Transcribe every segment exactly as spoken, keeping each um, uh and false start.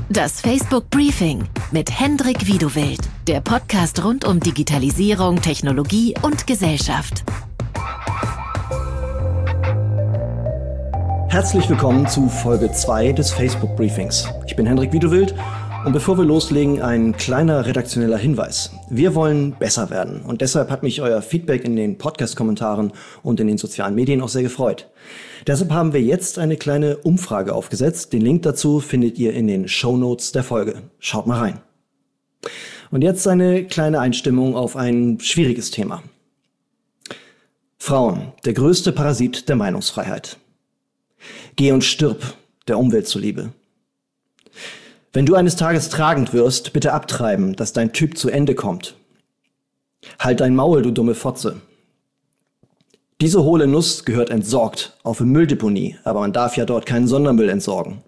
Das Facebook Briefing mit Hendrik Wiedewild, der Podcast rund um Digitalisierung, Technologie und Gesellschaft. Herzlich willkommen zu Folge zwei des Facebook Briefings. Ich bin Hendrik Wiedewild und bevor wir loslegen, ein kleiner redaktioneller Hinweis. Wir wollen besser werden und deshalb hat mich euer Feedback in den Podcast-Kommentaren und in den sozialen Medien auch sehr gefreut. Deshalb haben wir jetzt eine kleine Umfrage aufgesetzt. Den Link dazu findet ihr in den Shownotes der Folge. Schaut mal rein. Und jetzt eine kleine Einstimmung auf ein schwieriges Thema. Frauen, der größte Parasit der Meinungsfreiheit. Geh und stirb, der Umwelt zuliebe. Wenn du eines Tages tragend wirst, bitte abtreiben, dass dein Typ zu Ende kommt. Halt dein Maul, du dumme Fotze. Diese hohle Nuss gehört entsorgt auf eine Mülldeponie, aber man darf ja dort keinen Sondermüll entsorgen.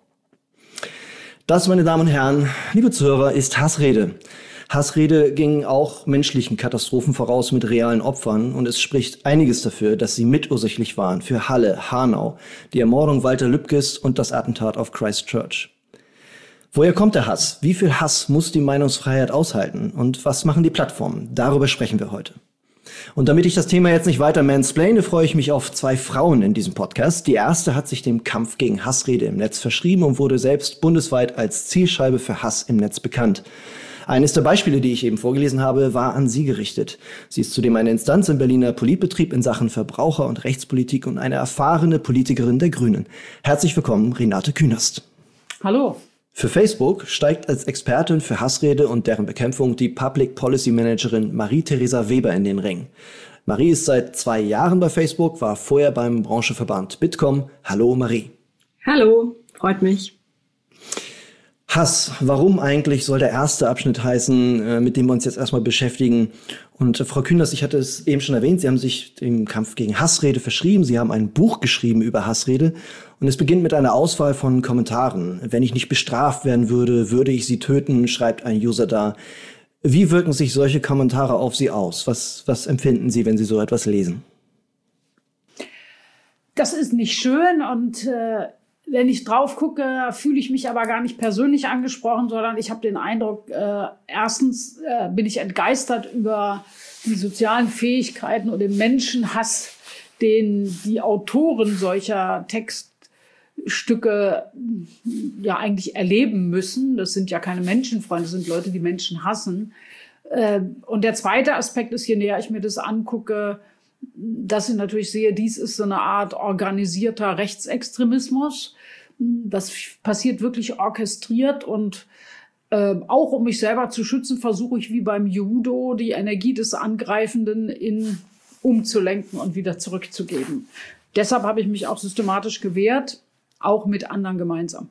Das, meine Damen und Herren, liebe Zuhörer, ist Hassrede. Hassrede ging auch menschlichen Katastrophen voraus mit realen Opfern und es spricht einiges dafür, dass sie mitursächlich waren für Halle, Hanau, die Ermordung Walter Lübkes und das Attentat auf Christchurch. Woher kommt der Hass? Wie viel Hass muss die Meinungsfreiheit aushalten? Und was machen die Plattformen? Darüber sprechen wir heute. Und damit ich das Thema jetzt nicht weiter mansplaine, freue ich mich auf zwei Frauen in diesem Podcast. Die erste hat sich dem Kampf gegen Hassrede im Netz verschrieben und wurde selbst bundesweit als Zielscheibe für Hass im Netz bekannt. Eines der Beispiele, die ich eben vorgelesen habe, war an sie gerichtet. Sie ist zudem eine Instanz im Berliner Politbetrieb in Sachen Verbraucher- und Rechtspolitik und eine erfahrene Politikerin der Grünen. Herzlich willkommen, Renate Künast. Hallo. Für Facebook steigt als Expertin für Hassrede und deren Bekämpfung die Public Policy Managerin Marie-Theresa Weber in den Ring. Marie ist seit zwei Jahren bei Facebook, war vorher beim Branchenverband Bitkom. Hallo Marie. Hallo, freut mich. Hass, warum eigentlich soll der erste Abschnitt heißen, mit dem wir uns jetzt erstmal beschäftigen. Und äh, Frau Künast, ich hatte es eben schon erwähnt, Sie haben sich dem Kampf gegen Hassrede verschrieben. Sie haben ein Buch geschrieben über Hassrede. Und es beginnt mit einer Auswahl von Kommentaren. Wenn ich nicht bestraft werden würde, würde ich Sie töten, schreibt ein User da. Wie wirken sich solche Kommentare auf Sie aus? Was, was empfinden Sie, wenn Sie so etwas lesen? Das ist nicht schön und äh, wenn ich drauf gucke, fühle ich mich aber gar nicht persönlich angesprochen, sondern ich habe den Eindruck, äh, erstens äh, bin ich entgeistert über die sozialen Fähigkeiten und den Menschenhass, den die Autoren solcher Textstücke ja eigentlich erleben müssen. Das sind ja keine Menschenfreunde, das sind Leute, die Menschen hassen. Äh, und der zweite Aspekt ist, je näher ich mir das angucke, dass ich natürlich sehe, dies ist so eine Art organisierter Rechtsextremismus. Das passiert wirklich orchestriert und äh, auch um mich selber zu schützen, versuche ich wie beim Judo die Energie des Angreifenden in umzulenken und wieder zurückzugeben. Deshalb habe ich mich auch systematisch gewehrt, auch mit anderen gemeinsam.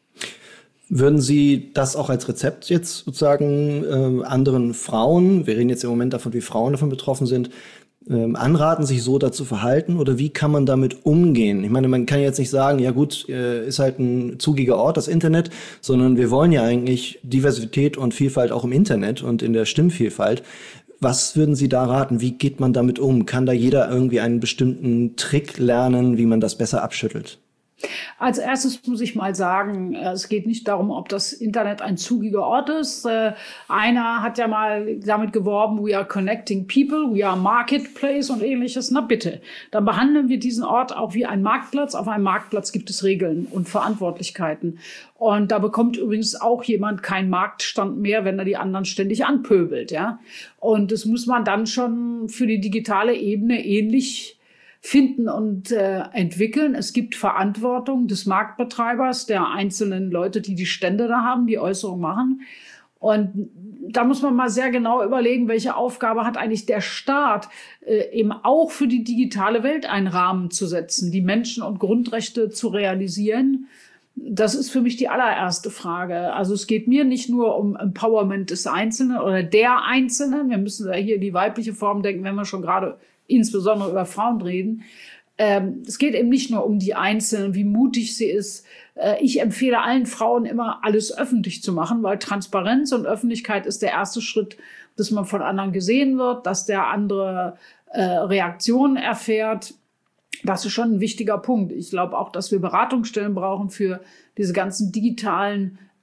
Würden Sie das auch als Rezept jetzt sozusagen äh, anderen Frauen, wir reden jetzt im Moment davon, wie Frauen davon betroffen sind, Ähm, anraten, sich so dazu verhalten oder wie kann man damit umgehen? Ich meine, man kann jetzt nicht sagen, ja gut, äh, ist halt ein zugiger Ort, das Internet, sondern wir wollen ja eigentlich Diversität und Vielfalt auch im Internet und in der Stimmvielfalt. Was würden Sie da raten? Wie geht man damit um? Kann da jeder irgendwie einen bestimmten Trick lernen, wie man das besser abschüttelt? Als erstes muss ich mal sagen, es geht nicht darum, ob das Internet ein zugiger Ort ist. Einer hat ja mal damit geworben, we are connecting people, we are marketplace und ähnliches. Na bitte, dann behandeln wir diesen Ort auch wie ein Marktplatz. Auf einem Marktplatz gibt es Regeln und Verantwortlichkeiten. Und da bekommt übrigens auch jemand keinen Marktstand mehr, wenn er die anderen ständig anpöbelt, ja. Und das muss man dann schon für die digitale Ebene ähnlich finden und äh, entwickeln. Es gibt Verantwortung des Marktbetreibers, der einzelnen Leute, die die Stände da haben, die Äußerungen machen. Und da muss man mal sehr genau überlegen, welche Aufgabe hat eigentlich der Staat, äh, eben auch für die digitale Welt einen Rahmen zu setzen, die Menschen- und Grundrechte zu realisieren. Das ist für mich die allererste Frage. Also es geht mir nicht nur um Empowerment des Einzelnen oder der Einzelnen. Wir müssen ja hier die weibliche Form denken, wenn wir schon gerade insbesondere über Frauen reden. Ähm, es geht eben nicht nur um die Einzelnen, wie mutig sie ist. Äh, ich empfehle allen Frauen immer, alles öffentlich zu machen, weil Transparenz und Öffentlichkeit ist der erste Schritt, dass man von anderen gesehen wird, dass der andere äh, Reaktionen erfährt. Das ist schon ein wichtiger Punkt. Ich glaube auch, dass wir Beratungsstellen brauchen für diese ganzen digitalen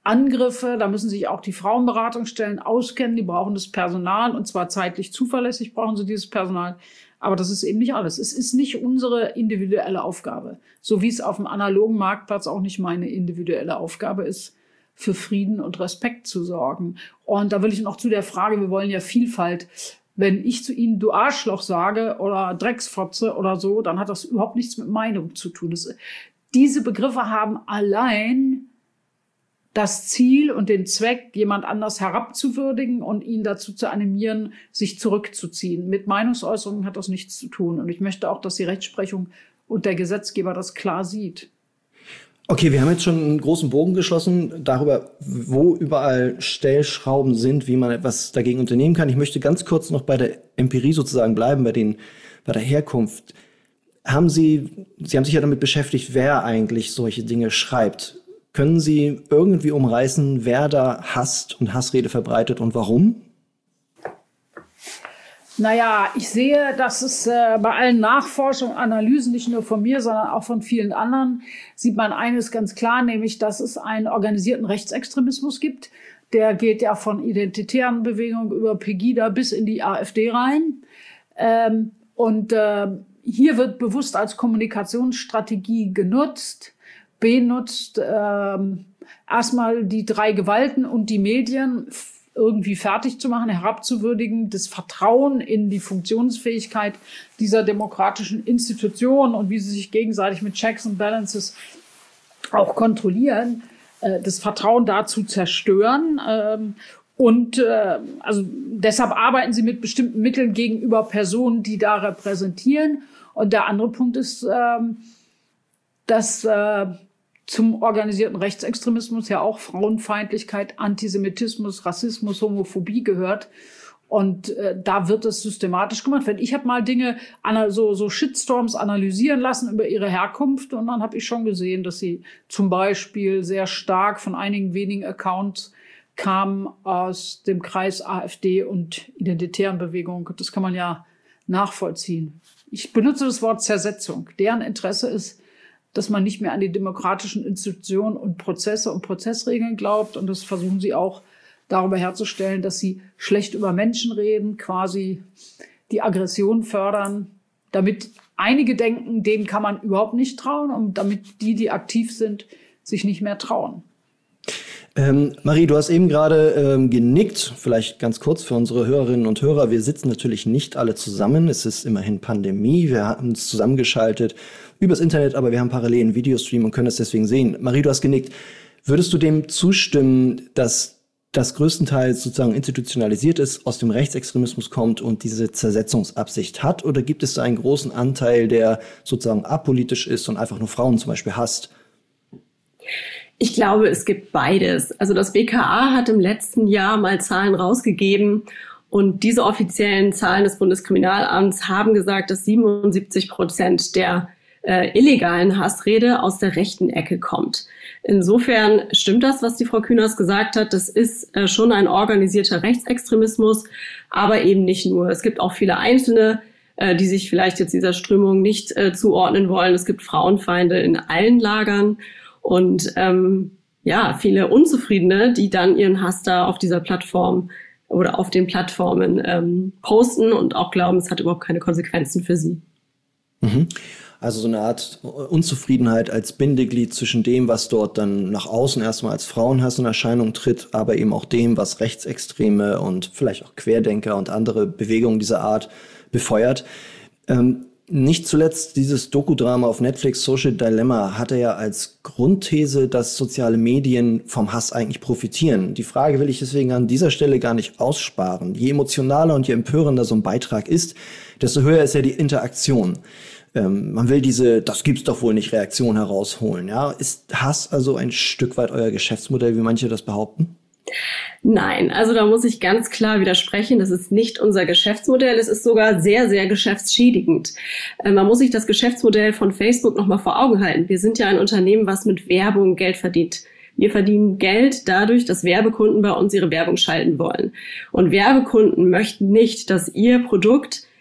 Angriffe. Da müssen sich auch die Frauenberatungsstellen auskennen. Die brauchen das Personal und zwar zeitlich zuverlässig brauchen sie dieses Personal. Aber das ist eben nicht alles. Es ist nicht unsere individuelle Aufgabe. So wie es auf dem analogen Marktplatz auch nicht meine individuelle Aufgabe ist, für Frieden und Respekt zu sorgen. Und da will ich noch zu der Frage, wir wollen ja Vielfalt. Wenn ich zu Ihnen du Arschloch sage oder Drecksfotze oder so, dann hat das überhaupt nichts mit Meinung zu tun. Das, diese Begriffe haben allein das Ziel und den Zweck, jemand anders herabzuwürdigen und ihn dazu zu animieren, sich zurückzuziehen. Mit Meinungsäußerungen hat das nichts zu tun. Und ich möchte auch, dass die Rechtsprechung und der Gesetzgeber das klar sieht. Okay, wir haben jetzt schon einen großen Bogen geschlossen darüber, wo überall Stellschrauben sind, wie man etwas dagegen unternehmen kann. Ich möchte ganz kurz noch bei der Empirie sozusagen bleiben, bei den, bei der Herkunft. Haben Sie, Sie haben sich ja damit beschäftigt, wer eigentlich solche Dinge schreibt. Können Sie irgendwie umreißen, wer da hasst und Hassrede verbreitet und warum? Naja, ich sehe, dass es äh, bei allen Nachforschungen, Analysen, nicht nur von mir, sondern auch von vielen anderen, sieht man eines ganz klar, nämlich, dass es einen organisierten Rechtsextremismus gibt. Der geht ja von identitären Bewegungen über Pegida bis in die AfD rein. Ähm, und äh, hier wird bewusst als Kommunikationsstrategie genutzt, benutzt, ähm, erstmal die drei Gewalten und die Medien irgendwie fertig zu machen, herabzuwürdigen, das Vertrauen in die Funktionsfähigkeit dieser demokratischen Institutionen und wie sie sich gegenseitig mit Checks and Balances auch kontrollieren, äh, das Vertrauen dazu zerstören. Ähm, und äh, also deshalb arbeiten sie mit bestimmten Mitteln gegenüber Personen, die da repräsentieren. Und der andere Punkt ist, ähm, dass äh, zum organisierten Rechtsextremismus ja auch Frauenfeindlichkeit, Antisemitismus, Rassismus, Homophobie gehört. Und äh, da wird es systematisch gemacht. Wenn ich habe mal Dinge, so, so Shitstorms analysieren lassen über ihre Herkunft und dann habe ich schon gesehen, dass sie zum Beispiel sehr stark von einigen wenigen Accounts kamen aus dem Kreis AfD und identitären Bewegungen. Das kann man ja nachvollziehen. Ich benutze das Wort Zersetzung. Deren Interesse ist, dass man nicht mehr an die demokratischen Institutionen und Prozesse und Prozessregeln glaubt. Und das versuchen sie auch darüber herzustellen, dass sie schlecht über Menschen reden, quasi die Aggression fördern, damit einige denken, denen kann man überhaupt nicht trauen und damit die, die aktiv sind, sich nicht mehr trauen. Ähm, Marie, du hast eben gerade ähm, genickt, vielleicht ganz kurz für unsere Hörerinnen und Hörer. Wir sitzen natürlich nicht alle zusammen. Es ist immerhin Pandemie. Wir haben uns zusammengeschaltet übers Internet, aber wir haben parallel einen Videostream und können das deswegen sehen. Marie, du hast genickt. Würdest du dem zustimmen, dass das größtenteils sozusagen institutionalisiert ist, aus dem Rechtsextremismus kommt und diese Zersetzungsabsicht hat? Oder gibt es da einen großen Anteil, der sozusagen apolitisch ist und einfach nur Frauen zum Beispiel hasst? Ich glaube, es gibt beides. Also das B K A hat im letzten Jahr mal Zahlen rausgegeben und diese offiziellen Zahlen des Bundeskriminalamts haben gesagt, dass siebenundsiebzig Prozent der äh, illegalen Hassrede aus der rechten Ecke kommt. Insofern stimmt das, was die Frau Künast gesagt hat. Das ist äh, schon ein organisierter Rechtsextremismus, aber eben nicht nur. Es gibt auch viele Einzelne, äh, die sich vielleicht jetzt dieser Strömung nicht äh, zuordnen wollen. Es gibt Frauenfeinde in allen Lagern. Und ähm, ja, viele Unzufriedene, die dann ihren Hass da auf dieser Plattform oder auf den Plattformen ähm, posten und auch glauben, es hat überhaupt keine Konsequenzen für sie. Mhm. Also so eine Art Unzufriedenheit als Bindeglied zwischen dem, was dort dann nach außen erstmal als Frauenhass in Erscheinung tritt, aber eben auch dem, was Rechtsextreme und vielleicht auch Querdenker und andere Bewegungen dieser Art befeuert. Ähm, Nicht zuletzt dieses Doku-Drama auf Netflix, Social Dilemma, hatte ja als Grundthese, dass soziale Medien vom Hass eigentlich profitieren. Die Frage will ich deswegen an dieser Stelle gar nicht aussparen. Je emotionaler und je empörender so ein Beitrag ist, desto höher ist ja die Interaktion. Ähm, man will diese, das gibt's doch wohl nicht, Reaktion herausholen. Ja? Ist Hass also ein Stück weit euer Geschäftsmodell, wie manche das behaupten? Nein, also da muss ich ganz klar widersprechen. Das ist nicht unser Geschäftsmodell. Es ist sogar sehr, sehr geschäftsschädigend. Äh, man muss sich das Geschäftsmodell von Facebook nochmal vor Augen halten. Wir sind ja ein Unternehmen, was mit Werbung Geld verdient. Wir verdienen Geld dadurch, dass Werbekunden bei uns ihre Werbung schalten wollen. Und Werbekunden möchten nicht, dass ihr Produkt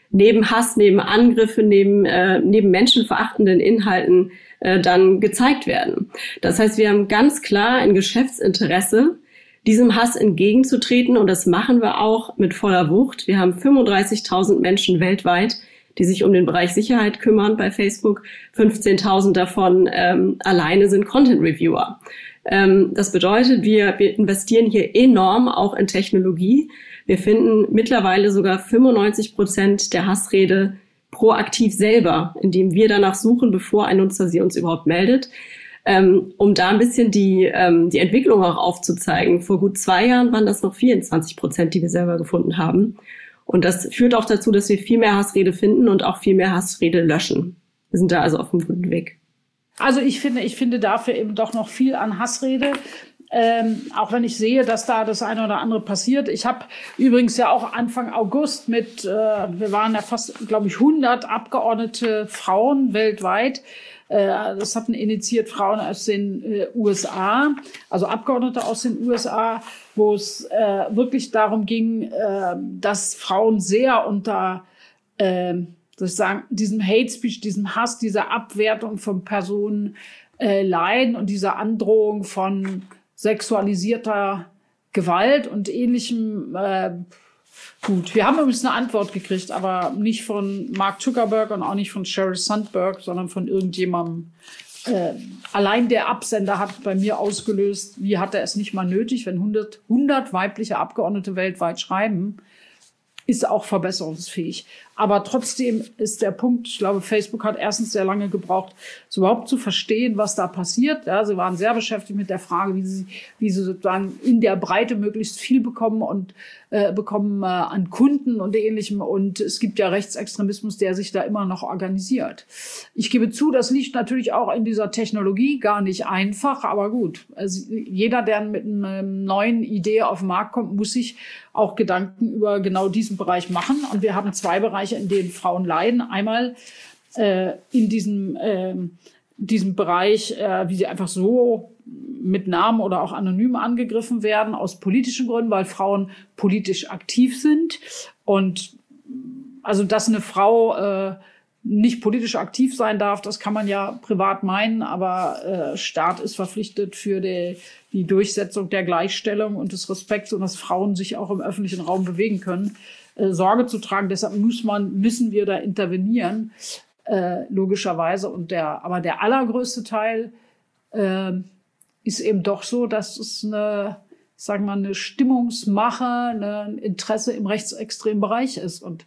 neben Hass, neben Angriffe, neben, äh, neben menschenverachtenden Inhalten äh, dann gezeigt werden. Das heißt, wir haben ganz klar ein Geschäftsinteresse, diesem Hass entgegenzutreten, und das machen wir auch mit voller Wucht. Wir haben fünfunddreißigtausend Menschen weltweit, die sich um den Bereich Sicherheit kümmern bei Facebook. fünfzehntausend davon ähm, alleine sind Content Reviewer. Ähm, das bedeutet, wir, wir investieren hier enorm auch in Technologie. Wir finden mittlerweile sogar fünfundneunzig Prozent der Hassrede proaktiv selber, indem wir danach suchen, bevor ein Nutzer sie uns überhaupt meldet. Ähm, um da ein bisschen die, ähm, die Entwicklung auch aufzuzeigen. Vor gut zwei Jahren waren das noch vierundzwanzig Prozent, die wir selber gefunden haben. Und das führt auch dazu, dass wir viel mehr Hassrede finden und auch viel mehr Hassrede löschen. Wir sind da also auf einem guten Weg. Also ich finde, ich finde dafür eben doch noch viel an Hassrede. Ähm, auch wenn ich sehe, dass da das eine oder andere passiert. Ich habe übrigens ja auch Anfang August mit, äh, wir waren ja fast, glaube ich, hundert Abgeordnete Frauen weltweit. Äh, das hatten initiiert Frauen aus den äh, U S A, also Abgeordnete aus den U S A, wo es äh, wirklich darum ging, äh, dass Frauen sehr unter äh, sozusagen diesem Hate Speech, diesem Hass, dieser Abwertung von Personen äh, leiden und dieser Androhung von sexualisierter Gewalt und ähnlichem. Äh, gut, wir haben übrigens eine Antwort gekriegt, aber nicht von Mark Zuckerberg und auch nicht von Sheryl Sandberg, sondern von irgendjemandem. Äh, allein der Absender hat bei mir ausgelöst, wie hat er es nicht mal nötig, wenn hundert, hundert weibliche Abgeordnete weltweit schreiben, ist auch verbesserungsfähig. Aber trotzdem ist der Punkt, ich glaube, Facebook hat erstens sehr lange gebraucht, so überhaupt zu verstehen, was da passiert. Ja, sie waren sehr beschäftigt mit der Frage, wie sie, wie sie sozusagen in der Breite möglichst viel bekommen und äh, bekommen äh, an Kunden und Ähnlichem. Und es gibt ja Rechtsextremismus, der sich da immer noch organisiert. Ich gebe zu, das liegt natürlich auch in dieser Technologie gar nicht einfach, aber gut. Also jeder, der mit einer neuen Idee auf den Markt kommt, muss sich auch Gedanken über genau diesen Bereich machen. Und wir haben zwei Bereiche, in denen Frauen leiden. Einmal äh, in diesem, äh, diesem Bereich, äh, wie sie einfach so mit Namen oder auch anonym angegriffen werden, aus politischen Gründen, weil Frauen politisch aktiv sind. Und also, dass eine Frau äh, nicht politisch aktiv sein darf, das kann man ja privat meinen, aber äh, Staat ist verpflichtet für die, die Durchsetzung der Gleichstellung und des Respekts und dass Frauen sich auch im öffentlichen Raum bewegen können, äh, Sorge zu tragen. Deshalb muss man, müssen wir da intervenieren, äh, logischerweise. Und der, aber der allergrößte Teil äh, ist eben doch so, dass es eine, sagen wir mal, eine Stimmungsmache, ein Interesse im rechtsextremen Bereich ist. Und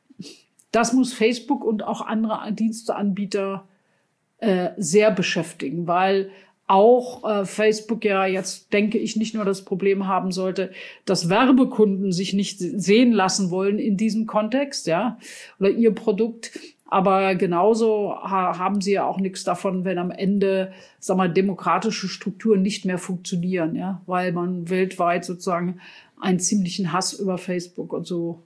das muss Facebook und auch andere Diensteanbieter äh, sehr beschäftigen, weil auch äh, Facebook ja jetzt, denke ich, nicht nur das Problem haben sollte, dass Werbekunden sich nicht sehen lassen wollen in diesem Kontext, ja, oder ihr Produkt. Aber genauso ha- haben sie ja auch nichts davon, wenn am Ende, sag mal, demokratische Strukturen nicht mehr funktionieren, ja, weil man weltweit sozusagen einen ziemlichen Hass über Facebook und so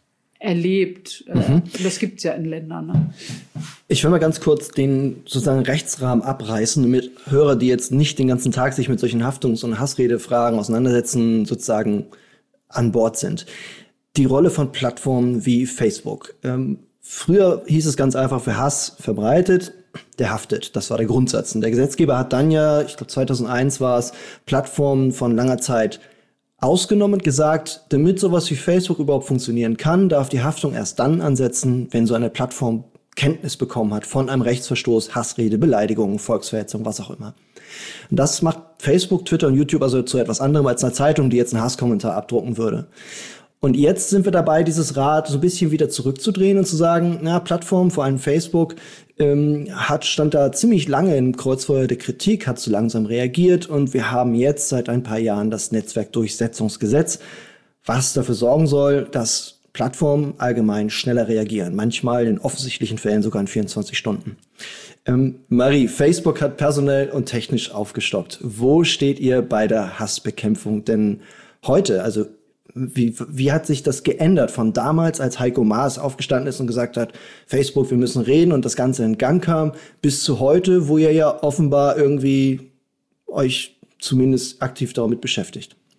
erlebt. Mhm. Das gibt's ja in Ländern. Ne? Ich will mal ganz kurz den sozusagen Rechtsrahmen abreißen, damit Hörer, die jetzt nicht den ganzen Tag sich mit solchen Haftungs- und Hassredefragen auseinandersetzen, sozusagen an Bord sind. Die Rolle von Plattformen wie Facebook. Ähm, früher hieß es ganz einfach, wer Hass verbreitet, der haftet. Das war der Grundsatz. Und der Gesetzgeber hat dann ja, ich glaube zweitausendeins war es, Plattformen von langer Zeit ausgenommen und gesagt, damit sowas wie Facebook überhaupt funktionieren kann, darf die Haftung erst dann ansetzen, wenn so eine Plattform Kenntnis bekommen hat von einem Rechtsverstoß, Hassrede, Beleidigung, Volksverhetzung, was auch immer. Und das macht Facebook, Twitter und YouTube also zu etwas anderem als einer Zeitung, die jetzt einen Hasskommentar abdrucken würde. Und jetzt sind wir dabei, dieses Rad so ein bisschen wieder zurückzudrehen und zu sagen, na, Plattformen, vor allem Facebook, ähm, hat, stand da ziemlich lange im Kreuzfeuer der Kritik, hat zu langsam reagiert und wir haben jetzt seit ein paar Jahren das Netzwerkdurchsetzungsgesetz, was dafür sorgen soll, dass Plattformen allgemein schneller reagieren. Manchmal in offensichtlichen Fällen sogar in vierundzwanzig Stunden. Ähm, Marie, Facebook hat personell und technisch aufgestockt. Wo steht ihr bei der Hassbekämpfung denn heute? Also Wie, wie hat sich das geändert von damals, als Heiko Maas aufgestanden ist und gesagt hat, Facebook, wir müssen reden und das Ganze in Gang kam, bis zu heute, wo ihr ja offenbar irgendwie euch zumindest aktiv damit beschäftigt?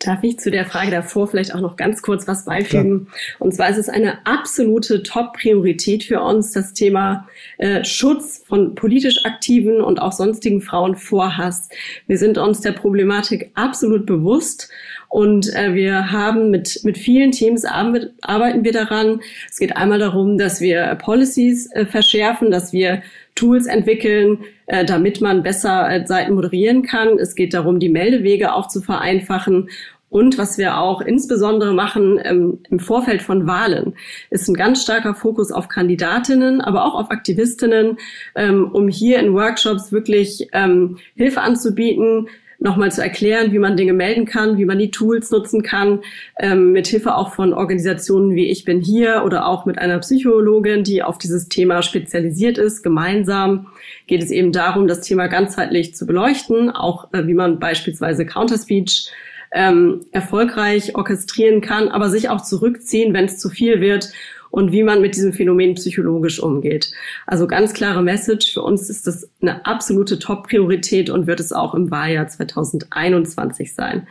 Darf ich zu der Frage davor vielleicht auch noch ganz kurz was beifügen? Klar. Und zwar ist es eine absolute Top-Priorität für uns, das Thema äh, Schutz von politisch aktiven und auch sonstigen Frauen vor Hass. Wir sind uns der Problematik absolut bewusst und äh, wir haben mit mit vielen Teams arbeiten, arbeiten wir daran. Es geht einmal darum, dass wir Policies äh, verschärfen, dass wir Tools entwickeln, äh, damit man besser äh, Seiten moderieren kann. Es geht darum, die Meldewege auch zu vereinfachen. Und was wir auch insbesondere machen ähm, im Vorfeld von Wahlen, ist ein ganz starker Fokus auf Kandidatinnen, aber auch auf Aktivistinnen, ähm, um hier in Workshops wirklich ähm, Hilfe anzubieten, nochmal zu erklären, wie man Dinge melden kann, wie man die Tools nutzen kann, ähm, mit Hilfe auch von Organisationen wie Ich bin hier oder auch mit einer Psychologin, die auf dieses Thema spezialisiert ist. Gemeinsam geht es eben darum, das Thema ganzheitlich zu beleuchten, auch äh, wie man beispielsweise Counterspeech ähm, erfolgreich orchestrieren kann, aber sich auch zurückziehen, wenn es zu viel wird, und wie man mit diesem Phänomen psychologisch umgeht. Also ganz klare Message, für uns ist das eine absolute Top-Priorität und wird es auch im Wahljahr zwanzig einundzwanzig sein.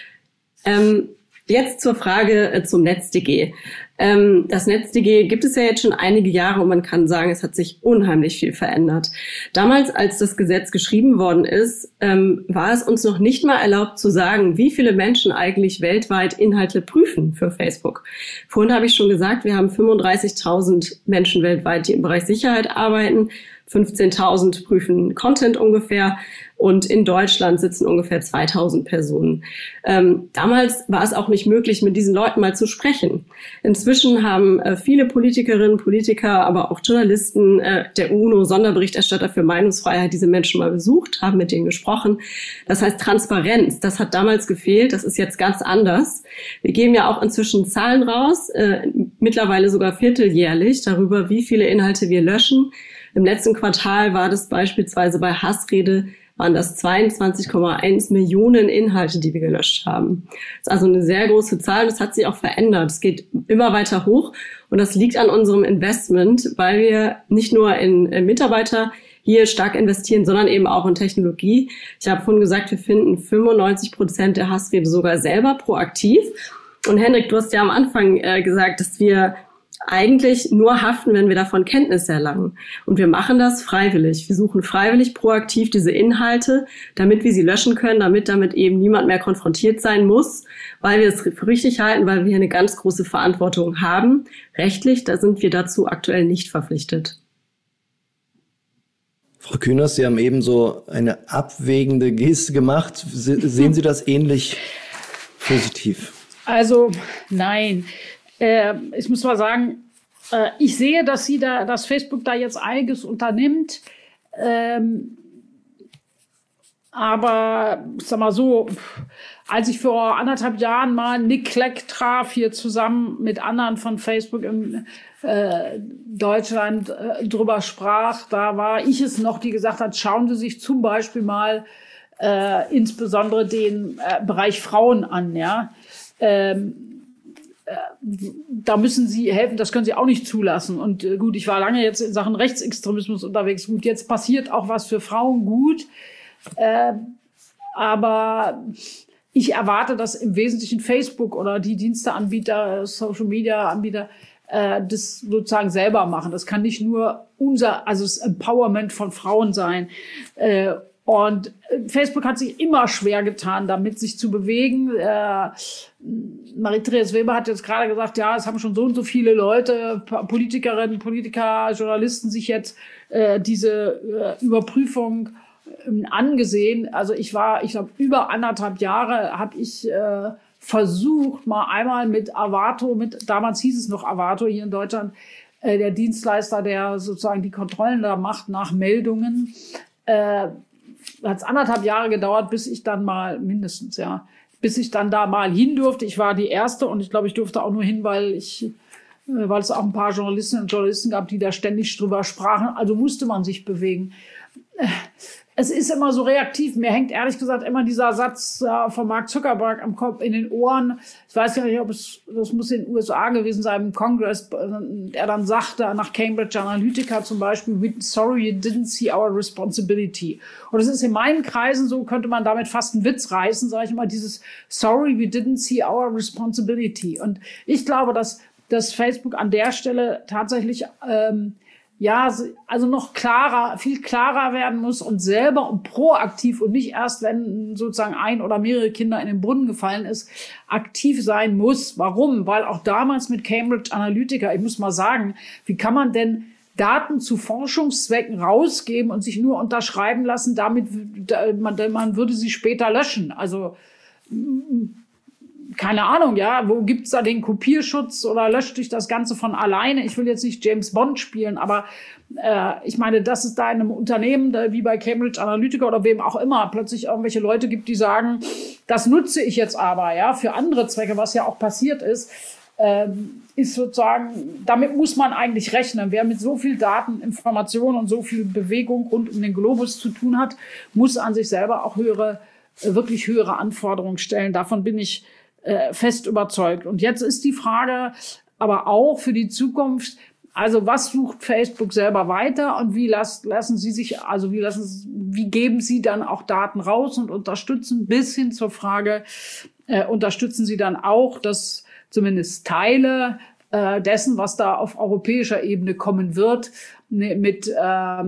Ähm, jetzt zur Frage äh, zum NetzDG. Ähm, das NetzDG gibt es ja jetzt schon einige Jahre und man kann sagen, es hat sich unheimlich viel verändert. Damals, als das Gesetz geschrieben worden ist, ähm, war es uns noch nicht mal erlaubt zu sagen, wie viele Menschen eigentlich weltweit Inhalte prüfen für Facebook. Vorhin habe ich schon gesagt, wir haben fünfunddreißigtausend Menschen weltweit, die im Bereich Sicherheit arbeiten. fünfzehntausend prüfen Content ungefähr und in Deutschland sitzen ungefähr zweitausend Personen. Ähm, damals war es auch nicht möglich, mit diesen Leuten mal zu sprechen. Inzwischen haben äh, viele Politikerinnen, Politiker, aber auch Journalisten, äh, der UNO-Sonderberichterstatter für Meinungsfreiheit diese Menschen mal besucht, haben mit denen gesprochen. Das heißt, Transparenz, das hat damals gefehlt, das ist jetzt ganz anders. Wir geben ja auch inzwischen Zahlen raus, äh, mittlerweile sogar vierteljährlich, darüber, wie viele Inhalte wir löschen. Im letzten Quartal war das beispielsweise bei Hassrede, waren das zweiundzwanzig Komma eins Millionen Inhalte, die wir gelöscht haben. Das ist also eine sehr große Zahl. Das hat sich auch verändert. Es geht immer weiter hoch und das liegt an unserem Investment, weil wir nicht nur in, in Mitarbeiter hier stark investieren, sondern eben auch in Technologie. Ich habe vorhin gesagt, wir finden fünfundneunzig Prozent der Hassrede sogar selber proaktiv. Und Hendrik, du hast ja am Anfang äh, gesagt, dass wir eigentlich nur haften, wenn wir davon Kenntnis erlangen. Und wir machen das freiwillig. Wir suchen freiwillig proaktiv diese Inhalte, damit wir sie löschen können, damit damit eben niemand mehr konfrontiert sein muss, weil wir es für richtig halten, weil wir hier eine ganz große Verantwortung haben. Rechtlich, da sind wir dazu aktuell nicht verpflichtet. Frau Kühners, Sie haben eben so eine abwägende Geste gemacht. Sehen Sie das ähnlich positiv? Also, nein. Äh, ich muss mal sagen, äh, ich sehe, dass sie da, dass Facebook da jetzt einiges unternimmt. Ähm, aber, ich sag mal so, als ich vor anderthalb Jahren mal Nick Clegg traf, hier zusammen mit anderen von Facebook in äh, Deutschland äh, drüber sprach, da war ich es noch, die gesagt hat, schauen Sie sich zum Beispiel mal äh, insbesondere den äh, Bereich Frauen an, ja. Ähm, da müssen Sie helfen, das können Sie auch nicht zulassen. Und äh, gut, ich war lange jetzt in Sachen Rechtsextremismus unterwegs. Gut, jetzt passiert auch was für Frauen gut. Äh, aber ich erwarte, dass im Wesentlichen Facebook oder die Diensteanbieter, Social-Media-Anbieter äh, das sozusagen selber machen. Das kann nicht nur unser, also das Empowerment von Frauen sein. Äh, Und Facebook hat sich immer schwer getan, damit sich zu bewegen. Äh, Marie-Therese Weber hat jetzt gerade gesagt, ja, es haben schon so und so viele Leute, Politikerinnen, Politiker, Journalisten sich jetzt äh, diese äh, Überprüfung äh, angesehen. Also ich war, ich glaube, über anderthalb Jahre habe ich äh, versucht, mal einmal mit Avato, mit damals hieß es noch Avato hier in Deutschland, äh, der Dienstleister, der sozusagen die Kontrollen da macht nach Meldungen, äh, hat es anderthalb Jahre gedauert, bis ich dann mal, mindestens, ja, bis ich dann da mal hin durfte. Ich war die Erste und ich glaube, ich durfte auch nur hin, weil ich, weil es auch ein paar Journalistinnen und Journalisten gab, die da ständig drüber sprachen. Also musste man sich bewegen. es ist immer so reaktiv. Mir hängt ehrlich gesagt immer dieser Satz äh, von Mark Zuckerberg am Kopf, in den Ohren. Ich weiß ja nicht, ob es, das muss in den U S A gewesen sein, im Kongress, äh, er dann sagte, nach Cambridge Analytica zum Beispiel, sorry, you didn't see our responsibility. Und das ist in meinen Kreisen so, könnte man damit fast einen Witz reißen, sage ich immer, dieses sorry, we didn't see our responsibility. Und ich glaube, dass, dass Facebook an der Stelle tatsächlich, ähm, ja, also noch klarer, viel klarer werden muss und selber und proaktiv und nicht erst, wenn sozusagen ein oder mehrere Kinder in den Brunnen gefallen ist, aktiv sein muss. Warum? Weil auch damals mit Cambridge Analytica, ich muss mal sagen, wie kann man denn Daten zu Forschungszwecken rausgeben und sich nur unterschreiben lassen, damit man, man würde sie später löschen? Also keine Ahnung, ja, wo gibt's da den Kopierschutz oder löscht dich das Ganze von alleine? Ich will jetzt nicht James Bond spielen, aber äh, ich meine, dass es da in einem Unternehmen, da, wie bei Cambridge Analytica oder wem auch immer, plötzlich irgendwelche Leute gibt, die sagen, das nutze ich jetzt aber, ja, für andere Zwecke, was ja auch passiert ist, ähm, ist sozusagen, damit muss man eigentlich rechnen. Wer mit so viel Daten, Informationen und so viel Bewegung rund um den Globus zu tun hat, muss an sich selber auch höhere, äh, wirklich höhere Anforderungen stellen. Davon bin ich fest überzeugt. Und jetzt ist die Frage aber auch für die Zukunft, also was sucht Facebook selber weiter und wie las, lassen Sie sich, also wie lassen, wie geben Sie dann auch Daten raus und unterstützen, bis hin zur Frage, äh, unterstützen Sie dann auch, dass zumindest Teile äh, dessen, was da auf europäischer Ebene kommen wird, ne, mit äh,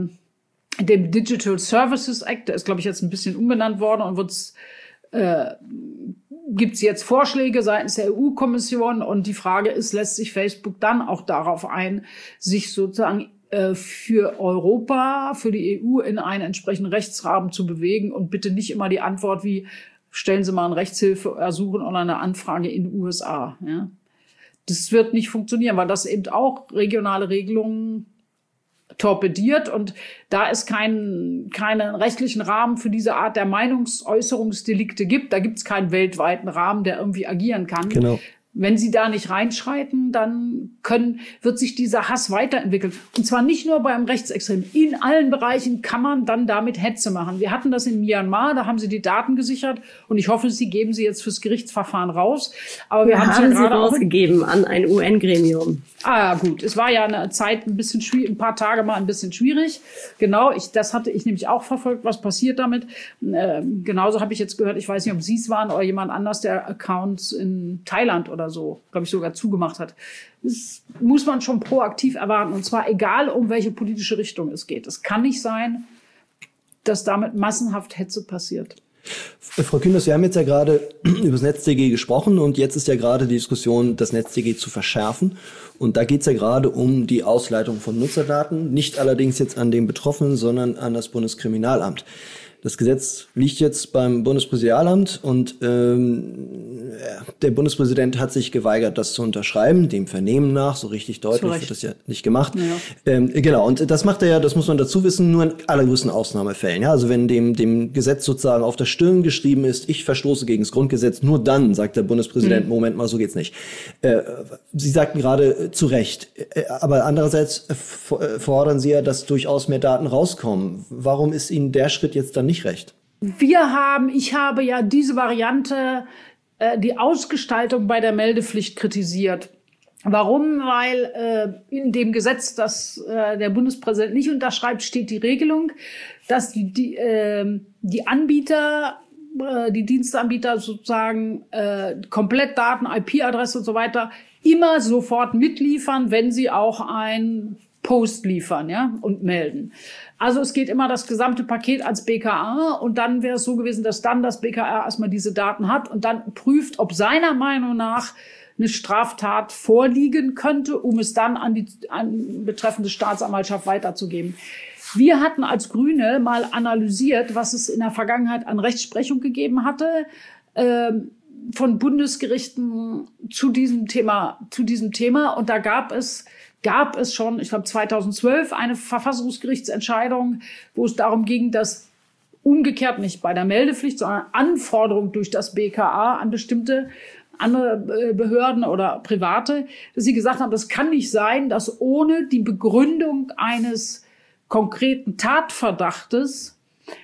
dem Digital Services Act, der ist, glaube ich, jetzt ein bisschen umbenannt worden und wird's äh, gibt es jetzt Vorschläge seitens der E U-Kommission und die Frage ist, lässt sich Facebook dann auch darauf ein, sich sozusagen äh, für Europa, für die E U in einen entsprechenden Rechtsrahmen zu bewegen und bitte nicht immer die Antwort wie, stellen Sie mal ein Rechtshilfeersuchen oder eine Anfrage in den U S A. Ja? Das wird nicht funktionieren, weil das eben auch regionale Regelungen torpediert und da es keinen keinen rechtlichen Rahmen für diese Art der Meinungsäußerungsdelikte gibt, da gibt es keinen weltweiten Rahmen, der irgendwie agieren kann. Genau. Wenn sie da nicht reinschreiten, dann können, wird sich dieser Hass weiterentwickeln. Und zwar nicht nur beim Rechtsextremen. In allen Bereichen kann man dann damit Hetze machen. Wir hatten das in Myanmar, da haben sie die Daten gesichert und ich hoffe, sie geben sie jetzt fürs Gerichtsverfahren raus. Aber wir, wir haben, haben sie ja gerade rausgegeben an ein U N-Gremium. Ah, gut. Es war ja eine Zeit ein bisschen schwierig, ein paar Tage mal ein bisschen schwierig. Genau, ich, das hatte ich nämlich auch verfolgt, was passiert damit. Äh, genauso habe ich jetzt gehört, ich weiß nicht, ob Sie es waren oder jemand anders, der Accounts in Thailand oder so, glaube ich, sogar zugemacht hat. Das muss man schon proaktiv erwarten. Und zwar egal, um welche politische Richtung es geht. Es kann nicht sein, dass damit massenhaft Hetze passiert. Frau Kühners, wir haben jetzt ja gerade über das NetzDG gesprochen und jetzt ist ja gerade die Diskussion, das NetzDG zu verschärfen. Und da geht es ja gerade um die Ausleitung von Nutzerdaten, nicht allerdings jetzt an den Betroffenen, sondern an das Bundeskriminalamt. Das Gesetz liegt jetzt beim Bundespräsidialamt und ähm, der Bundespräsident hat sich geweigert, das zu unterschreiben, dem Vernehmen nach, so richtig deutlich wird das ja nicht gemacht. Ja. Ähm, genau, und das macht er ja, das muss man dazu wissen, nur in allergrößten Ausnahmefällen. Ja? Also wenn dem, dem Gesetz sozusagen auf der Stirn geschrieben ist, ich verstoße gegen das Grundgesetz, nur dann sagt der Bundespräsident, mhm. Moment mal, so geht's nicht. Äh, Sie sagten gerade äh, zu Recht, äh, aber andererseits äh, fordern Sie ja, dass durchaus mehr Daten rauskommen. Warum ist Ihnen der Schritt jetzt dann nicht recht? Wir haben, ich habe ja diese Variante, äh, die Ausgestaltung bei der Meldepflicht kritisiert. Warum? Weil äh, in dem Gesetz, das äh, der Bundespräsident nicht unterschreibt, steht die Regelung, dass die, die, äh, die Anbieter, äh, die Diensteanbieter sozusagen äh, komplett Daten, I P-Adresse und so weiter immer sofort mitliefern, wenn sie auch ein Post liefern, ja, und melden. Also es geht immer das gesamte Paket als B K A und dann wäre es so gewesen, dass dann das B K A erstmal diese Daten hat und dann prüft, ob seiner Meinung nach eine Straftat vorliegen könnte, um es dann an die an betreffende Staatsanwaltschaft weiterzugeben. Wir hatten als Grüne mal analysiert, was es in der Vergangenheit an Rechtsprechung gegeben hatte, ähm, von Bundesgerichten zu diesem Thema, zu diesem Thema. Und da gab es gab es schon, ich glaube zweitausendzwölf, eine Verfassungsgerichtsentscheidung, wo es darum ging, dass umgekehrt nicht bei der Meldepflicht, sondern Anforderung durch das B K A an bestimmte andere Behörden oder Private, dass sie gesagt haben, das kann nicht sein, dass ohne die Begründung eines konkreten Tatverdachtes,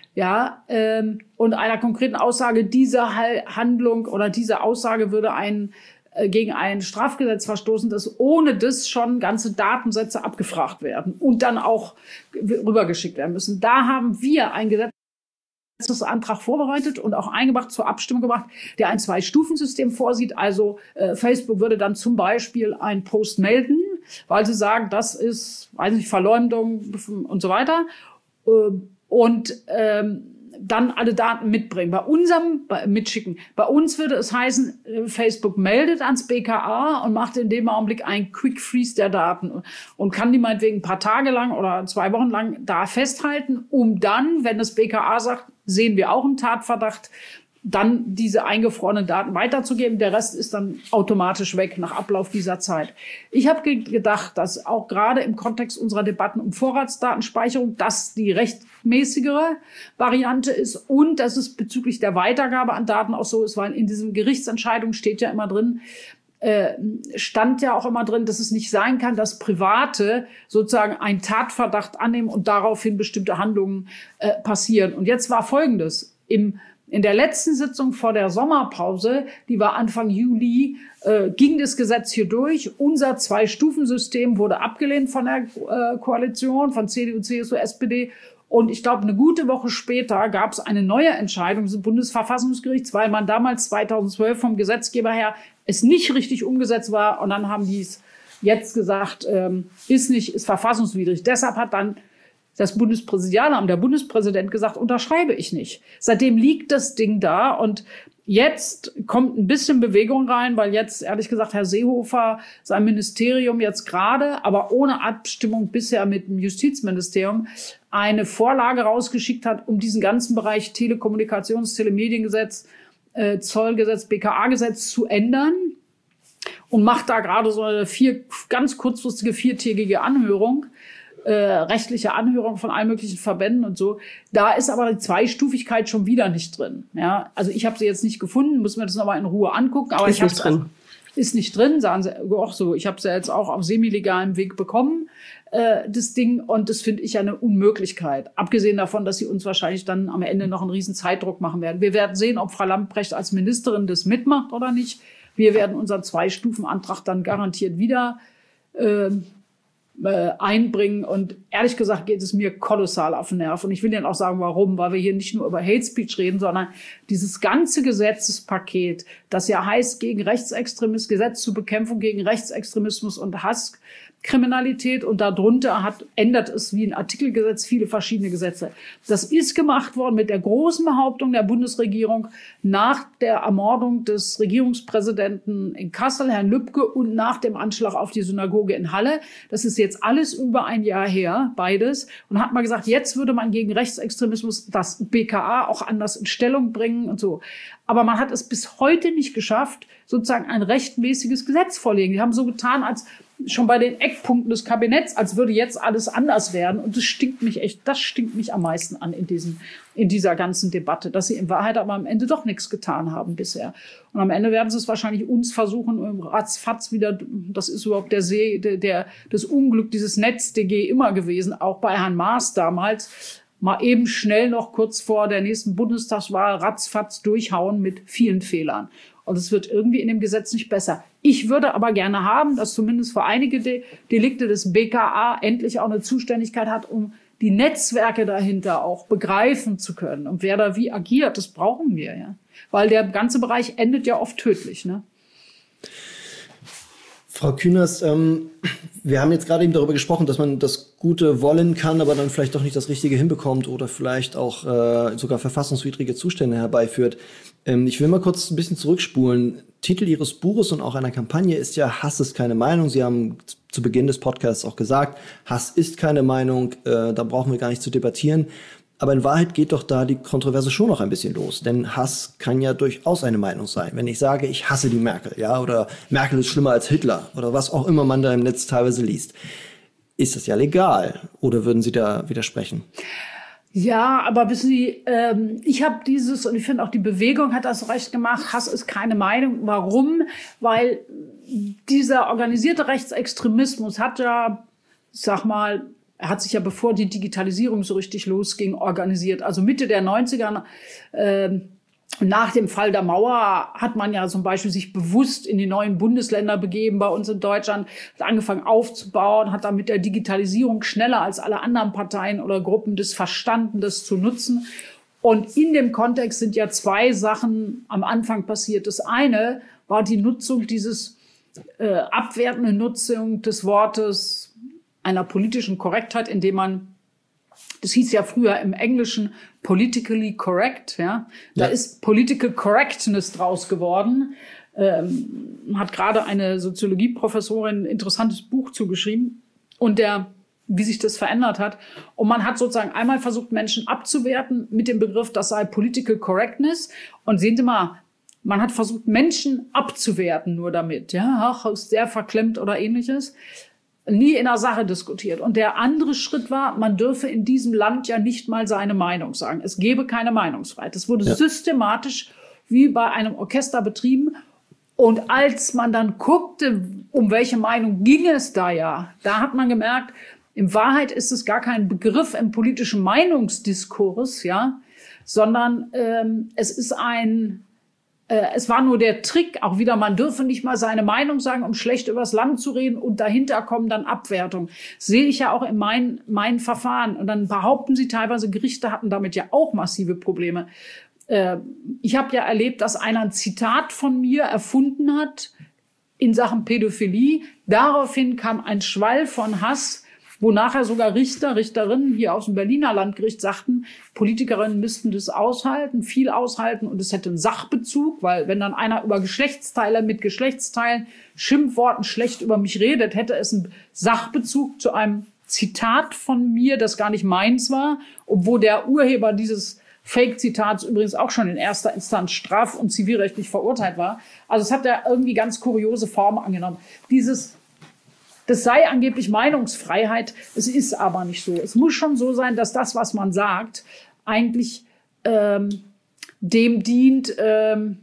ja, ähm, und einer konkreten Aussage, diese Handlung oder diese Aussage würde einen äh, gegen ein Strafgesetz verstoßen, dass ohne das schon ganze Datensätze abgefragt werden und dann auch rübergeschickt werden müssen. Da haben wir ein Gesetzesantrag vorbereitet und auch eingebracht, zur Abstimmung gebracht, der ein Zwei-Stufen-System vorsieht. Also äh, Facebook würde dann zum Beispiel einen Post melden, weil sie sagen, das ist, weiß nicht, Verleumdung und so weiter. Äh, und ähm, dann alle Daten mitbringen. Bei unserem, bei, mitschicken. Bei uns würde es heißen, Facebook meldet ans B K A und macht in dem Augenblick einen Quick Freeze der Daten und kann die meinetwegen ein paar Tage lang oder zwei Wochen lang da festhalten, um dann, wenn das B K A sagt, sehen wir auch einen Tatverdacht, dann diese eingefrorenen Daten weiterzugeben. Der Rest ist dann automatisch weg nach Ablauf dieser Zeit. Ich habe ge- gedacht, dass auch gerade im Kontext unserer Debatten um Vorratsdatenspeicherung das die rechtmäßigere Variante ist und dass es bezüglich der Weitergabe an Daten auch so ist, weil in diesen Gerichtsentscheidungen steht ja immer drin, äh, stand ja auch immer drin, dass es nicht sein kann, dass Private sozusagen einen Tatverdacht annehmen und daraufhin bestimmte Handlungen äh, passieren. Und jetzt war Folgendes. Im In der letzten Sitzung vor der Sommerpause, die war Anfang Juli, äh, ging das Gesetz hier durch. Unser Zwei-Stufen-System wurde abgelehnt von der äh, Koalition, von C D U, C S U, S P D. Und ich glaube, eine gute Woche später gab es eine neue Entscheidung des Bundesverfassungsgerichts, weil man damals zweitausendzwölf vom Gesetzgeber her es nicht richtig umgesetzt war. Und dann haben die es jetzt gesagt, ähm, ist nicht, ist verfassungswidrig. Deshalb hat dann das Bundespräsidialamt, der Bundespräsident gesagt, unterschreibe ich nicht. Seitdem liegt das Ding da und jetzt kommt ein bisschen Bewegung rein, weil jetzt, ehrlich gesagt, Herr Seehofer sein Ministerium jetzt gerade, aber ohne Abstimmung bisher mit dem Justizministerium, eine Vorlage rausgeschickt hat, um diesen ganzen Bereich Telekommunikations-, Telemediengesetz, äh, Zollgesetz, B K A-Gesetz zu ändern und macht da gerade so eine vier, ganz kurzfristige viertägige Anhörung. Äh, rechtliche Anhörung von allen möglichen Verbänden und so. Da ist aber die Zweistufigkeit schon wieder nicht drin. Ja, also ich habe sie jetzt nicht gefunden, müssen wir das nochmal in Ruhe angucken. Aber ist ich nicht drin. Auch, ist nicht drin, sagen sie auch so. Ich habe sie jetzt auch auf semi-legalem Weg bekommen, äh, das Ding. Und das finde ich eine Unmöglichkeit. Abgesehen davon, dass sie uns wahrscheinlich dann am Ende noch einen riesen Zeitdruck machen werden. Wir werden sehen, ob Frau Lambrecht als Ministerin das mitmacht oder nicht. Wir werden unseren Zwei-Stufen-Antrag dann garantiert wieder äh, einbringen und ehrlich gesagt geht es mir kolossal auf den Nerv und ich will Ihnen auch sagen, warum, weil wir hier nicht nur über Hate Speech reden, sondern dieses ganze Gesetzespaket, das ja heißt, gegen Rechtsextremismus, Gesetz zur Bekämpfung gegen Rechtsextremismus und Hasskriminalität und darunter hat, ändert es wie ein Artikelgesetz viele verschiedene Gesetze. Das ist gemacht worden mit der großen Behauptung der Bundesregierung nach der Ermordung des Regierungspräsidenten in Kassel, Herrn Lübcke, und nach dem Anschlag auf die Synagoge in Halle. Das ist jetzt alles über ein Jahr her, beides. Und hat mal gesagt, jetzt würde man gegen Rechtsextremismus das B K A auch anders in Stellung bringen und so. Aber man hat es bis heute nicht geschafft, sozusagen ein rechtmäßiges Gesetz vorlegen. Die haben so getan, als schon bei den Eckpunkten des Kabinetts, als würde jetzt alles anders werden. Und das stinkt mich echt, das stinkt mich am meisten an in diesem, in dieser ganzen Debatte, dass sie in Wahrheit aber am Ende doch nichts getan haben bisher. Und am Ende werden sie es wahrscheinlich uns versuchen, ratzfatz wieder, das ist überhaupt der See, der, der, das Unglück dieses Netz-D G immer gewesen, auch bei Herrn Maas damals, mal eben schnell noch kurz vor der nächsten Bundestagswahl ratzfatz durchhauen mit vielen Fehlern. Und es wird irgendwie in dem Gesetz nicht besser. Ich würde aber gerne haben, dass zumindest für einige De- Delikte des B K A endlich auch eine Zuständigkeit hat, um die Netzwerke dahinter auch begreifen zu können. Und wer da wie agiert, das brauchen wir, ja. Weil der ganze Bereich endet ja oft tödlich, ne? Frau Kühners, ähm, wir haben jetzt gerade eben darüber gesprochen, dass man das Gute wollen kann, aber dann vielleicht doch nicht das Richtige hinbekommt oder vielleicht auch äh, sogar verfassungswidrige Zustände herbeiführt. Ähm, ich will mal kurz ein bisschen zurückspulen. Titel Ihres Buches und auch einer Kampagne ist ja Hass ist keine Meinung. Sie haben zu Beginn des Podcasts auch gesagt, Hass ist keine Meinung, äh, da brauchen wir gar nicht zu debattieren. Aber in Wahrheit geht doch da die Kontroverse schon noch ein bisschen los. Denn Hass kann ja durchaus eine Meinung sein. Wenn ich sage, ich hasse die Merkel, ja, oder Merkel ist schlimmer als Hitler oder was auch immer man da im Netz teilweise liest, ist das ja legal. Oder würden Sie da widersprechen? Ja, aber wissen Sie, ähm, ich habe dieses, und ich finde auch die Bewegung hat das recht gemacht, Hass ist keine Meinung. Warum? Weil dieser organisierte Rechtsextremismus hat ja, ich sag mal, er hat sich ja, bevor die Digitalisierung so richtig losging, organisiert. Also Mitte der neunziger, äh, nach dem Fall der Mauer, hat man ja zum Beispiel sich bewusst in die neuen Bundesländer begeben, bei uns in Deutschland, hat angefangen aufzubauen, hat dann mit der Digitalisierung schneller als alle anderen Parteien oder Gruppen das verstanden, das zu nutzen. Und in dem Kontext sind ja zwei Sachen am Anfang passiert. Das eine war die Nutzung dieses äh, abwertende Nutzung des Wortes einer politischen Korrektheit, indem man, das hieß ja früher im Englischen politically correct, ja, da ja. ist Political Correctness draus geworden. Ähm, hat gerade eine Soziologieprofessorin ein interessantes Buch zugeschrieben und der, wie sich das verändert hat. Und man hat sozusagen einmal versucht, Menschen abzuwerten mit dem Begriff, das sei Political Correctness. Und sehen Sie mal, man hat versucht, Menschen abzuwerten nur damit. Ja, ach, ist sehr verklemmt oder ähnliches. Nie in der Sache diskutiert. Und der andere Schritt war, man dürfe in diesem Land ja nicht mal seine Meinung sagen. Es gebe keine Meinungsfreiheit. Es wurde ja. systematisch wie bei einem Orchester betrieben. Und als man dann guckte, um welche Meinung ging es da ja, da hat man gemerkt, in Wahrheit ist es gar kein Begriff im politischen Meinungsdiskurs, ja, sondern ähm, es ist ein Es war nur der Trick, auch wieder, man dürfe nicht mal seine Meinung sagen, um schlecht übers Land zu reden und dahinter kommen dann Abwertung. Sehe ich ja auch in meinen, meinen Verfahren. Und dann behaupten sie teilweise, Gerichte hatten damit ja auch massive Probleme. Äh, ich habe ja erlebt, dass einer ein Zitat von mir erfunden hat in Sachen Pädophilie. Daraufhin kam ein Schwall von Hass, wo nachher sogar Richter, Richterinnen hier aus dem Berliner Landgericht sagten, Politikerinnen müssten das aushalten, viel aushalten und es hätte einen Sachbezug, weil wenn dann einer über Geschlechtsteile mit Geschlechtsteilen, Schimpfworten schlecht über mich redet, hätte es einen Sachbezug zu einem Zitat von mir, das gar nicht meins war, obwohl der Urheber dieses Fake-Zitats übrigens auch schon in erster Instanz straf- und zivilrechtlich verurteilt war. Also es hat ja irgendwie ganz kuriose Formen angenommen. Dieses Das sei angeblich Meinungsfreiheit, es ist aber nicht so. Es muss schon so sein, dass das, was man sagt, eigentlich ähm, dem dient, ähm,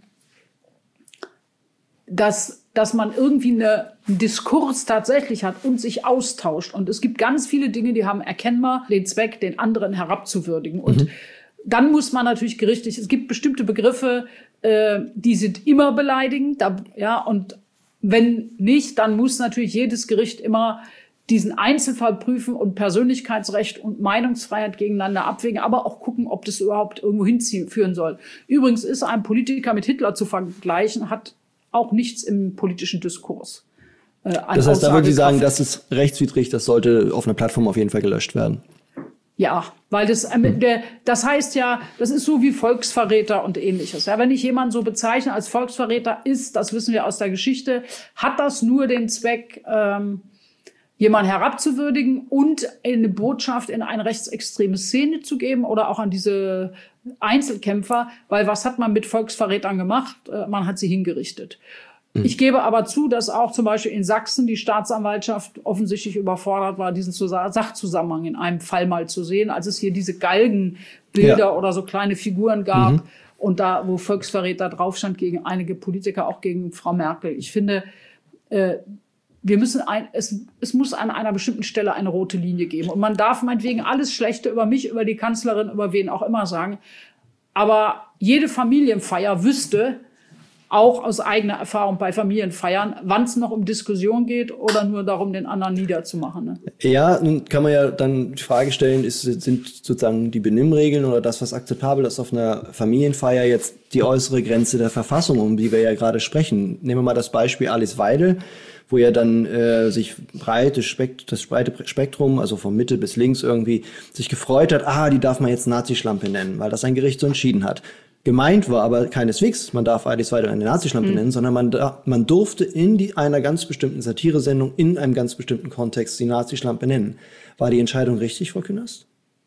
dass, dass man irgendwie eine, einen Diskurs tatsächlich hat und sich austauscht. Und es gibt ganz viele Dinge, die haben erkennbar den Zweck, den anderen herabzuwürdigen. Und mhm. dann muss man natürlich gerichtlich, es gibt bestimmte Begriffe, äh, die sind immer beleidigend, da, ja, und wenn nicht, dann muss natürlich jedes Gericht immer diesen Einzelfall prüfen und Persönlichkeitsrecht und Meinungsfreiheit gegeneinander abwägen, aber auch gucken, ob das überhaupt irgendwo hinführen soll. Übrigens ist ein Politiker mit Hitler zu vergleichen, hat auch nichts im politischen Diskurs. Äh, das heißt, da würden Sie sagen, das ist rechtswidrig, das sollte auf einer Plattform auf jeden Fall gelöscht werden. Ja, weil das, äh, der, das heißt ja, das ist so wie Volksverräter und Ähnliches. Ja, wenn ich jemanden so bezeichne als Volksverräter ist, das wissen wir aus der Geschichte, hat das nur den Zweck, ähm, jemanden herabzuwürdigen und eine Botschaft in eine rechtsextreme Szene zu geben oder auch an diese Einzelkämpfer, weil was hat man mit Volksverrätern gemacht? Äh, man hat sie hingerichtet. Ich gebe aber zu, dass auch zum Beispiel in Sachsen die Staatsanwaltschaft offensichtlich überfordert war, diesen Sachzusammenhang in einem Fall mal zu sehen, als es hier diese Galgenbilder ja. oder so kleine Figuren gab mhm. und da, wo Volksverräter drauf stand gegen einige Politiker, auch gegen Frau Merkel. Ich finde, äh, wir müssen ein, es, es muss an einer bestimmten Stelle eine rote Linie geben. Und man darf meinetwegen alles Schlechte über mich, über die Kanzlerin, über wen auch immer sagen. Aber jede Familienfeier wüsste, auch aus eigener Erfahrung bei Familienfeiern, wann es noch um Diskussion geht oder nur darum, den anderen niederzumachen. Ne? Ja, nun kann man ja dann die Frage stellen, ist, sind sozusagen die Benimmregeln oder das, was akzeptabel ist auf einer Familienfeier, jetzt die äußere Grenze der Verfassung, um die wir ja gerade sprechen. Nehmen wir mal das Beispiel Alice Weidel, wo ja dann äh, sich breite Spekt- das breite Spektrum, also von Mitte bis links irgendwie, sich gefreut hat, ah, die darf man jetzt Nazischlampe nennen, weil das ein Gericht so entschieden hat. Gemeint war aber keineswegs, man darf Alice Weidel eine Nazischlampe mhm. nennen, sondern man, da, man durfte in die, einer ganz bestimmten Satiresendung, in einem ganz bestimmten Kontext die Nazischlampe nennen. War die Entscheidung richtig, Frau Künast?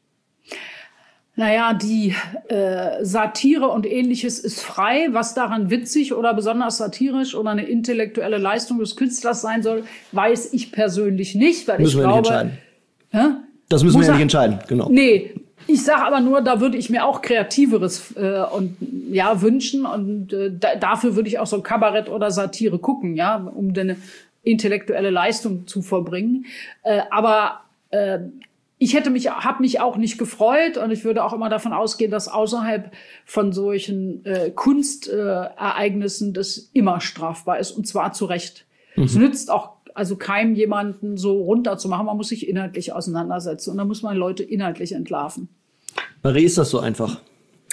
Naja, die äh, Satire und Ähnliches ist frei. Was daran witzig oder besonders satirisch oder eine intellektuelle Leistung des Künstlers sein soll, weiß ich persönlich nicht. Weil müssen ich wir glaube, nicht entscheiden. Hä? Das müssen Muss wir ja er, nicht entscheiden, genau. Nee. Ich sage aber nur, da würde ich mir auch Kreativeres äh, und ja wünschen und äh, da, dafür würde ich auch so Kabarett oder Satire gucken, ja, um eine intellektuelle Leistung zu vollbringen. Äh, aber äh, ich hätte mich, habe mich auch nicht gefreut und ich würde auch immer davon ausgehen, dass außerhalb von solchen äh, Kunstereignissen äh, das immer strafbar ist und zwar zu Recht. Mhm. Es nützt auch also keinem jemanden so runterzumachen. Man muss sich inhaltlich auseinandersetzen und da muss man Leute inhaltlich entlarven. Marie, ist das so einfach?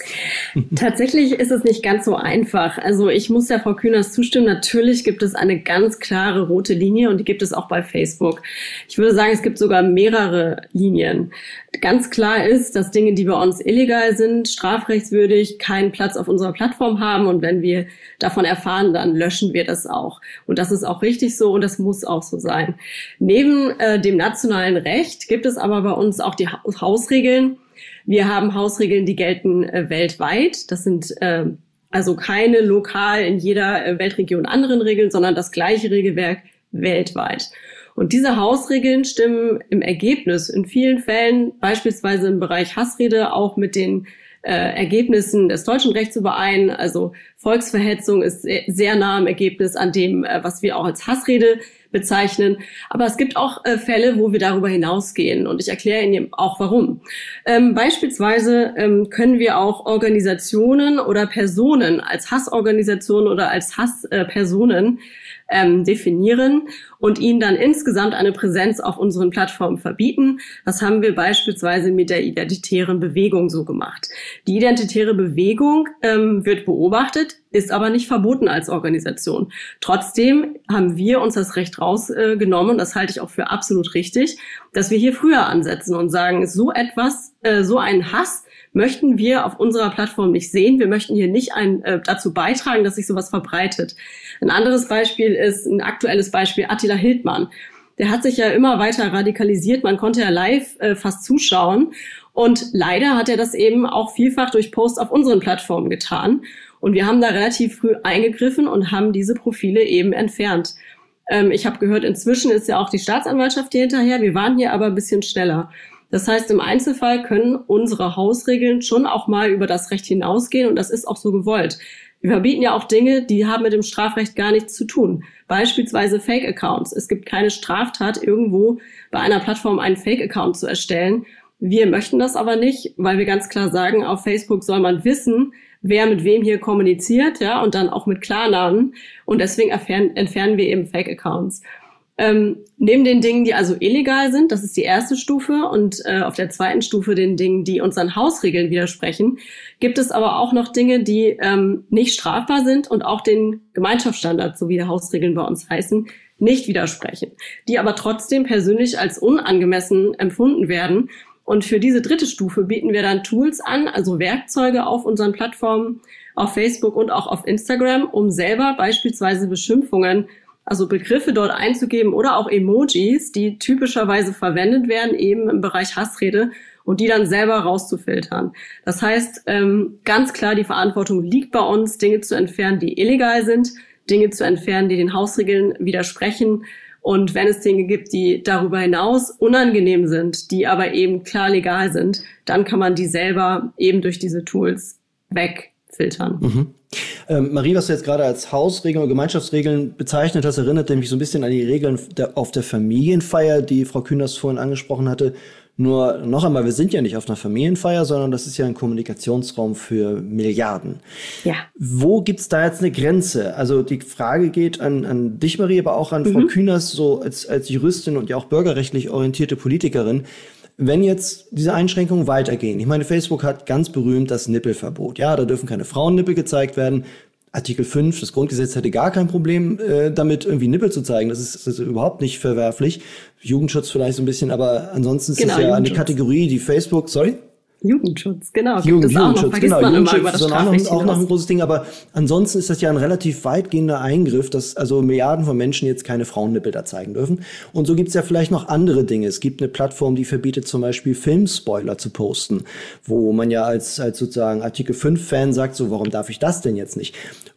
Tatsächlich ist es nicht ganz so einfach. Also ich muss ja Frau Künast zustimmen. Natürlich gibt es eine ganz klare rote Linie und die gibt es auch bei Facebook. Ich würde sagen, es gibt sogar mehrere Linien. Ganz klar ist, dass Dinge, die bei uns illegal sind, strafrechtswürdig, keinen Platz auf unserer Plattform haben und wenn wir davon erfahren, dann löschen wir das auch. Und das ist auch richtig so und das muss auch so sein. Neben äh, dem nationalen Recht gibt es aber bei uns auch die Hausregeln. Wir haben Hausregeln, die gelten äh, weltweit. Das sind äh, also keine lokal in jeder äh, Weltregion anderen Regeln, sondern das gleiche Regelwerk weltweit. Und diese Hausregeln stimmen im Ergebnis in vielen Fällen, beispielsweise im Bereich Hassrede, auch mit den äh, Ergebnissen des deutschen Rechts überein. Also Volksverhetzung ist sehr, sehr nah im Ergebnis an dem, äh, was wir auch als Hassrede bezeichnen. Aber es gibt auch äh, Fälle, wo wir darüber hinausgehen. Und ich erkläre Ihnen auch, warum. Ähm, beispielsweise ähm, können wir auch Organisationen oder Personen als Hassorganisationen oder als Hasspersonen äh, ähm, definieren und ihnen dann insgesamt eine Präsenz auf unseren Plattformen verbieten. Das haben wir beispielsweise mit der Identitären Bewegung so gemacht. Die Identitäre Bewegung ähm, wird beobachtet, ist aber nicht verboten als Organisation. Trotzdem haben wir uns das Recht rausgenommen, äh, das halte ich auch für absolut richtig, dass wir hier früher ansetzen und sagen, so etwas, äh, so einen Hass möchten wir auf unserer Plattform nicht sehen. Wir möchten hier nicht ein, äh, dazu beitragen, dass sich sowas verbreitet. Ein anderes Beispiel ist, ein aktuelles Beispiel, Attila Hildmann. Der hat sich ja immer weiter radikalisiert. Man konnte ja live äh, fast zuschauen. Und leider hat er das eben auch vielfach durch Posts auf unseren Plattformen getan. Und wir haben da relativ früh eingegriffen und haben diese Profile eben entfernt. Ähm, ich habe gehört, inzwischen ist ja auch die Staatsanwaltschaft hier hinterher. Wir waren hier aber ein bisschen schneller. Das heißt, im Einzelfall können unsere Hausregeln schon auch mal über das Recht hinausgehen und das ist auch so gewollt. Wir verbieten ja auch Dinge, die haben mit dem Strafrecht gar nichts zu tun. Beispielsweise Fake-Accounts. Es gibt keine Straftat, irgendwo bei einer Plattform einen Fake-Account zu erstellen. Wir möchten das aber nicht, weil wir ganz klar sagen, auf Facebook soll man wissen, wer mit wem hier kommuniziert, ja, und dann auch mit Klarnamen. Und deswegen entfernen, entfernen wir eben Fake-Accounts. Ähm, neben den Dingen, die also illegal sind, das ist die erste Stufe, und äh, auf der zweiten Stufe den Dingen, die unseren Hausregeln widersprechen, gibt es aber auch noch Dinge, die ähm, nicht strafbar sind und auch den Gemeinschaftsstandards, so wie die Hausregeln bei uns heißen, nicht widersprechen, die aber trotzdem persönlich als unangemessen empfunden werden. Und für diese dritte Stufe bieten wir dann Tools an, also Werkzeuge auf unseren Plattformen, auf Facebook und auch auf Instagram, um selber beispielsweise Beschimpfungen, also Begriffe dort einzugeben oder auch Emojis, die typischerweise verwendet werden, eben im Bereich Hassrede, und die dann selber rauszufiltern. Das heißt, ähm, ganz klar, die Verantwortung liegt bei uns, Dinge zu entfernen, die illegal sind, Dinge zu entfernen, die den Hausregeln widersprechen. Und wenn es Dinge gibt, die darüber hinaus unangenehm sind, die aber eben klar legal sind, dann kann man die selber eben durch diese Tools wegfiltern. Mhm. Ähm, Marie, was du jetzt gerade als Hausregeln und Gemeinschaftsregeln bezeichnet hast, erinnert mich so ein bisschen an die Regeln der, auf der Familienfeier, die Frau Künast vorhin angesprochen hatte. Nur noch einmal, wir sind ja nicht auf einer Familienfeier, sondern das ist ja ein Kommunikationsraum für Milliarden. Ja. Wo gibt's da jetzt eine Grenze? Also die Frage geht an, an dich, Marie, aber auch an mhm. Frau Künast, so als, als Juristin und ja auch bürgerrechtlich orientierte Politikerin. Wenn jetzt diese Einschränkungen weitergehen, ich meine, Facebook hat ganz berühmt das Nippelverbot. Ja, da dürfen keine Frauennippel gezeigt werden. Artikel fünf, das Grundgesetz hätte gar kein Problem äh, damit, irgendwie Nippel zu zeigen. Das ist, das ist überhaupt nicht verwerflich. Jugendschutz vielleicht so ein bisschen, aber ansonsten ist genau, das ja eine Kategorie, die Facebook, sorry? Jugendschutz, genau. Jugend, gibt es auch noch, genau, man Jugendschutz immer über das ist auch noch, auch noch ein großes Ding, aber ansonsten ist das ja ein relativ weitgehender Eingriff, dass also Milliarden von Menschen jetzt keine Frauennippel da zeigen dürfen. Und so gibt es ja vielleicht noch andere Dinge. Es gibt eine Plattform, die verbietet zum Beispiel Filmspoiler zu posten, wo man ja als, als sozusagen Artikel fünf Fan sagt, so, warum darf ich das denn jetzt nicht?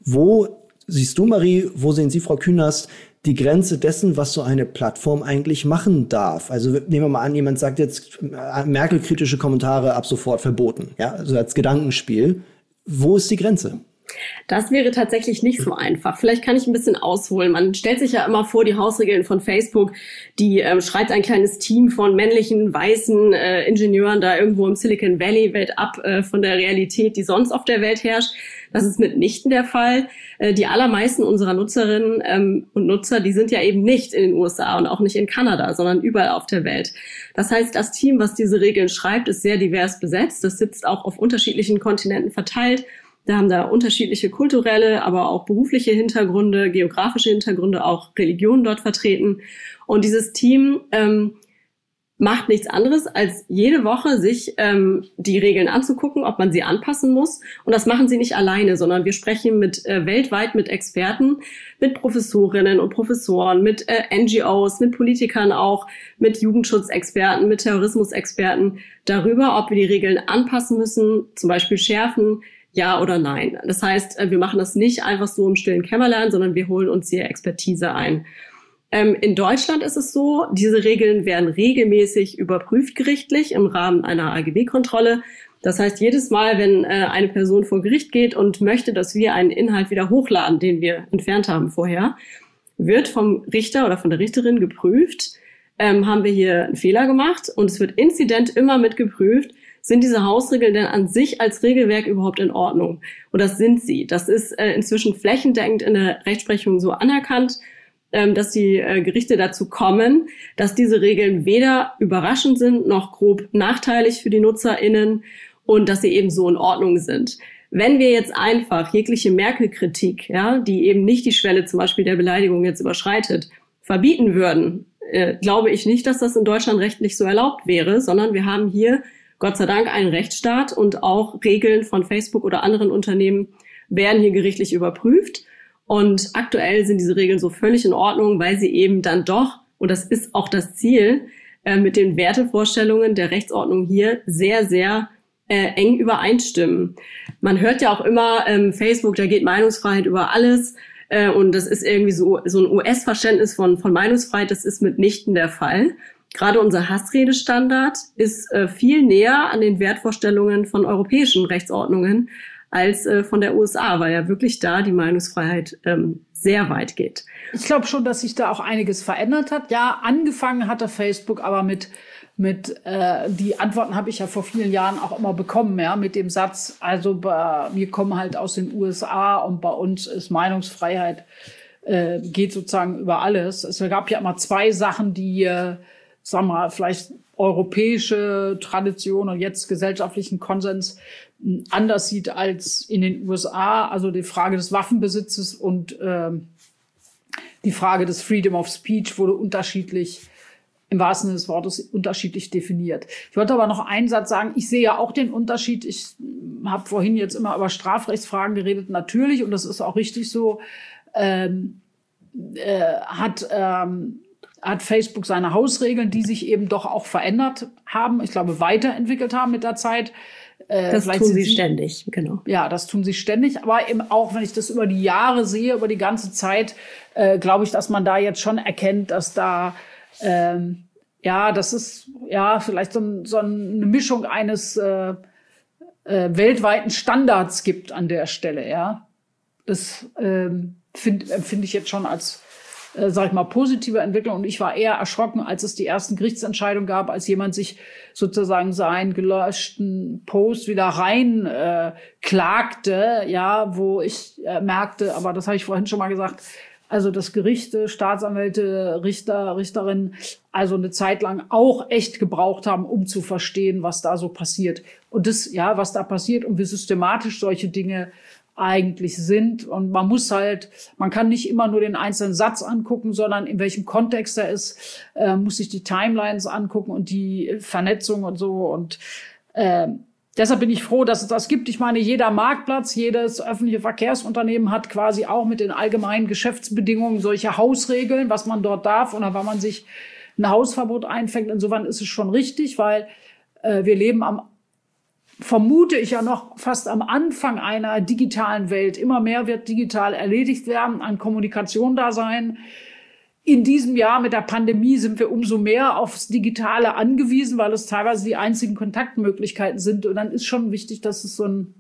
Wo siehst du, Marie, wo sehen Sie, Frau Künast, die Grenze dessen, was so eine Plattform eigentlich machen darf? Also nehmen wir mal an, jemand sagt jetzt, Merkel-kritische Kommentare ab sofort verboten, ja, also als Gedankenspiel. Wo ist die Grenze? Das wäre tatsächlich nicht so einfach. Vielleicht kann ich ein bisschen ausholen. Man stellt sich ja immer vor, die Hausregeln von Facebook, die ähm, schreibt ein kleines Team von männlichen, weißen äh, Ingenieuren da irgendwo im Silicon Valley weit ab äh, von der Realität, die sonst auf der Welt herrscht. Das ist mitnichten der Fall. Äh, die allermeisten unserer Nutzerinnen ähm, und Nutzer, die sind ja eben nicht in den U S A und auch nicht in Kanada, sondern überall auf der Welt. Das heißt, das Team, was diese Regeln schreibt, ist sehr divers besetzt. Das sitzt auch auf unterschiedlichen Kontinenten verteilt. Da haben da unterschiedliche kulturelle, aber auch berufliche Hintergründe, geografische Hintergründe, auch Religionen dort vertreten. Und dieses Team ähm, macht nichts anderes, als jede Woche sich ähm, die Regeln anzugucken, ob man sie anpassen muss. Und das machen sie nicht alleine, sondern wir sprechen mit äh, weltweit mit Experten, mit Professorinnen und Professoren, mit äh, N G Os, mit Politikern auch, mit Jugendschutzexperten, mit Terrorismusexperten darüber, ob wir die Regeln anpassen müssen, zum Beispiel schärfen, ja oder nein. Das heißt, wir machen das nicht einfach so im stillen Kämmerlein, sondern wir holen uns hier Expertise ein. Ähm, in Deutschland ist es so, diese Regeln werden regelmäßig überprüft gerichtlich im Rahmen einer A G B-Kontrolle. Das heißt, jedes Mal, wenn äh, eine Person vor Gericht geht und möchte, dass wir einen Inhalt wieder hochladen, den wir entfernt haben vorher, wird vom Richter oder von der Richterin geprüft, ähm, haben wir hier einen Fehler gemacht, und es wird inzident immer mit geprüft, sind diese Hausregeln denn an sich als Regelwerk überhaupt in Ordnung? Und das sind sie. Das ist äh, inzwischen flächendeckend in der Rechtsprechung so anerkannt, ähm, dass die äh, Gerichte dazu kommen, dass diese Regeln weder überraschend sind noch grob nachteilig für die NutzerInnen und dass sie eben so in Ordnung sind. Wenn wir jetzt einfach jegliche Merkel-Kritik, ja, die eben nicht die Schwelle zum Beispiel der Beleidigung jetzt überschreitet, verbieten würden, äh, glaube ich nicht, dass das in Deutschland rechtlich so erlaubt wäre, sondern wir haben hier Gott sei Dank einen Rechtsstaat, und auch Regeln von Facebook oder anderen Unternehmen werden hier gerichtlich überprüft. Und aktuell sind diese Regeln so völlig in Ordnung, weil sie eben dann doch, und das ist auch das Ziel, äh, mit den Wertevorstellungen der Rechtsordnung hier sehr, sehr äh, eng übereinstimmen. Man hört ja auch immer, ähm, Facebook, da geht Meinungsfreiheit über alles. Äh, und das ist irgendwie so, so ein U S-Verständnis von, von Meinungsfreiheit. Das ist mitnichten der Fall. Gerade unser Hassredestandard ist äh, viel näher an den Wertvorstellungen von europäischen Rechtsordnungen als äh, von der U S A, weil ja wirklich da die Meinungsfreiheit ähm, sehr weit geht. Ich glaube schon, dass sich da auch einiges verändert hat. Ja, angefangen hatte Facebook aber mit mit äh, die Antworten habe ich ja vor vielen Jahren auch immer bekommen, ja, mit dem Satz, also bei, wir kommen halt aus den U S A und bei uns ist Meinungsfreiheit äh, geht sozusagen über alles. Es gab ja immer zwei Sachen, die äh, sagen wir mal, vielleicht europäische Tradition und jetzt gesellschaftlichen Konsens anders sieht als in den U S A. Also die Frage des Waffenbesitzes und ähm, die Frage des Freedom of Speech wurde unterschiedlich, im wahrsten Sinne des Wortes, unterschiedlich definiert. Ich wollte aber noch einen Satz sagen. Ich sehe ja auch den Unterschied. Ich habe vorhin jetzt immer über Strafrechtsfragen geredet. Natürlich, und das ist auch richtig so, ähm, äh, hat... Ähm, hat Facebook seine Hausregeln, die sich eben doch auch verändert haben, ich glaube, weiterentwickelt haben mit der Zeit. Äh, das tun sie ständig, genau. Ja, das tun sie ständig. Aber eben auch, wenn ich das über die Jahre sehe, über die ganze Zeit, äh, glaube ich, dass man da jetzt schon erkennt, dass da, ähm, ja, das ist ja vielleicht so, so eine Mischung eines äh, äh, weltweiten Standards gibt an der Stelle, ja. Das ähm, finde empfinde ich jetzt schon als Äh, sag ich mal, positive Entwicklung. Und ich war eher erschrocken, als es die ersten Gerichtsentscheidungen gab, als jemand sich sozusagen seinen gelöschten Post wieder rein äh, klagte, ja, wo ich äh, merkte, aber das habe ich vorhin schon mal gesagt, also dass Gerichte, Staatsanwälte, Richter, Richterinnen also eine Zeit lang auch echt gebraucht haben, um zu verstehen, was da so passiert. Und das, ja, was da passiert und wie systematisch solche Dinge eigentlich sind. Und man muss halt, man kann nicht immer nur den einzelnen Satz angucken, sondern in welchem Kontext er ist, äh, muss sich die Timelines angucken und die Vernetzung und so. Und äh, deshalb bin ich froh, dass es das gibt. Ich meine, jeder Marktplatz, jedes öffentliche Verkehrsunternehmen hat quasi auch mit den allgemeinen Geschäftsbedingungen solche Hausregeln, was man dort darf oder wann man sich ein Hausverbot einfängt. Insofern ist es schon richtig, weil äh, wir leben am vermute ich ja noch fast am Anfang einer digitalen Welt. Immer mehr wird digital erledigt werden, an Kommunikation da sein. In diesem Jahr mit der Pandemie sind wir umso mehr aufs Digitale angewiesen, weil es teilweise die einzigen Kontaktmöglichkeiten sind. Und dann ist schon wichtig, dass es so ein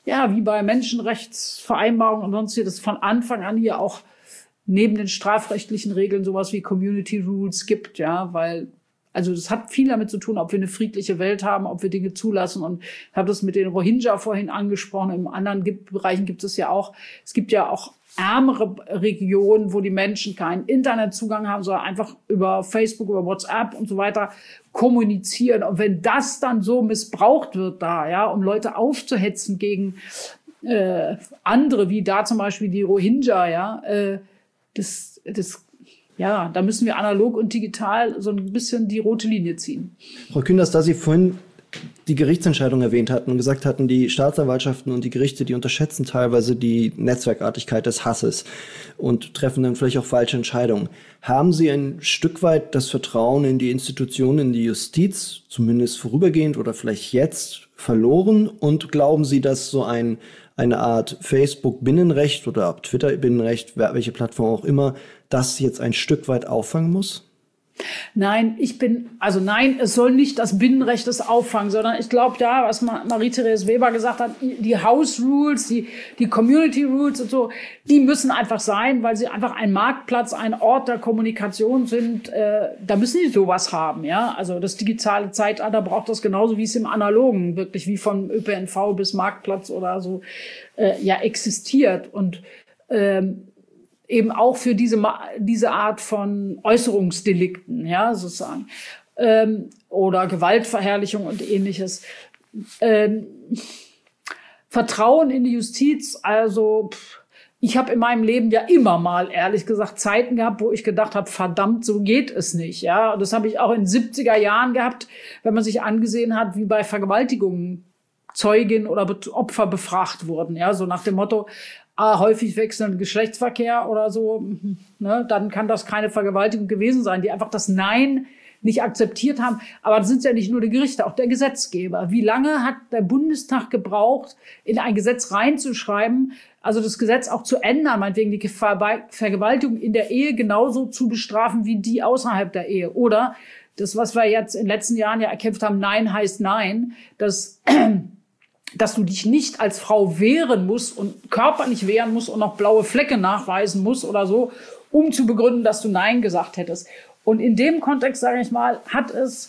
ja, wie bei Menschenrechtsvereinbarungen und sonstiges von Anfang an hier auch neben den strafrechtlichen Regeln sowas wie Community Rules gibt, ja, weil, also das hat viel damit zu tun, ob wir eine friedliche Welt haben, ob wir Dinge zulassen. Und ich habe das mit den Rohingya vorhin angesprochen. In anderen gibt, Bereichen gibt es ja auch, es gibt ja auch ärmere Regionen, wo die Menschen keinen Internetzugang haben, sondern einfach über Facebook, über WhatsApp und so weiter kommunizieren. Und wenn das dann so missbraucht wird da, ja, um Leute aufzuhetzen gegen äh, andere, wie da zum Beispiel die Rohingya, ja, äh, das, das, ja, da müssen wir analog und digital so ein bisschen die rote Linie ziehen. Frau Künders, da Sie vorhin die Gerichtsentscheidung erwähnt hatten und gesagt hatten, die Staatsanwaltschaften und die Gerichte, die unterschätzen teilweise die Netzwerkartigkeit des Hasses und treffen dann vielleicht auch falsche Entscheidungen. Haben Sie ein Stück weit das Vertrauen in die Institutionen, in die Justiz, zumindest vorübergehend oder vielleicht jetzt, verloren? Und glauben Sie, dass so ein eine Art Facebook-Binnenrecht oder Twitter-Binnenrecht, welche Plattform auch immer, das jetzt ein Stück weit auffangen muss? Nein, ich bin, also nein, es soll nicht das Binnenrecht das auffangen, sondern ich glaube da, was Marie-Therese Weber gesagt hat, die House Rules, die, die Community Rules und so, die müssen einfach sein, weil sie einfach ein Marktplatz, ein Ort der Kommunikation sind. Äh, da müssen die sowas haben, ja. Also das digitale Zeitalter braucht das genauso, wie es im Analogen wirklich, wie vom Ö P N V bis Marktplatz oder so, äh, ja, existiert. Und ähm, eben auch für diese, diese Art von Äußerungsdelikten, ja, sozusagen, ähm, oder Gewaltverherrlichung und Ähnliches. Ähm, Vertrauen in die Justiz, also pff, ich habe in meinem Leben ja immer mal, ehrlich gesagt, Zeiten gehabt, wo ich gedacht habe, verdammt, so geht es nicht, ja. Und das habe ich auch in den siebziger Jahren gehabt, wenn man sich angesehen hat, wie bei Vergewaltigungen Zeugin oder Opfer befragt wurden, ja, so nach dem Motto, ah, häufig wechselnden Geschlechtsverkehr oder so, ne, dann kann das keine Vergewaltigung gewesen sein, die einfach das Nein nicht akzeptiert haben. Aber das sind ja nicht nur die Gerichte, auch der Gesetzgeber. Wie lange hat der Bundestag gebraucht, in ein Gesetz reinzuschreiben, also das Gesetz auch zu ändern, meinetwegen die Ver- Vergewaltigung in der Ehe genauso zu bestrafen wie die außerhalb der Ehe? Oder das, was wir jetzt in den letzten Jahren ja erkämpft haben, Nein heißt Nein, dass dass du dich nicht als Frau wehren musst und körperlich wehren musst und noch blaue Flecke nachweisen musst oder so, um zu begründen, dass du Nein gesagt hättest. Und in dem Kontext, sage ich mal, hat es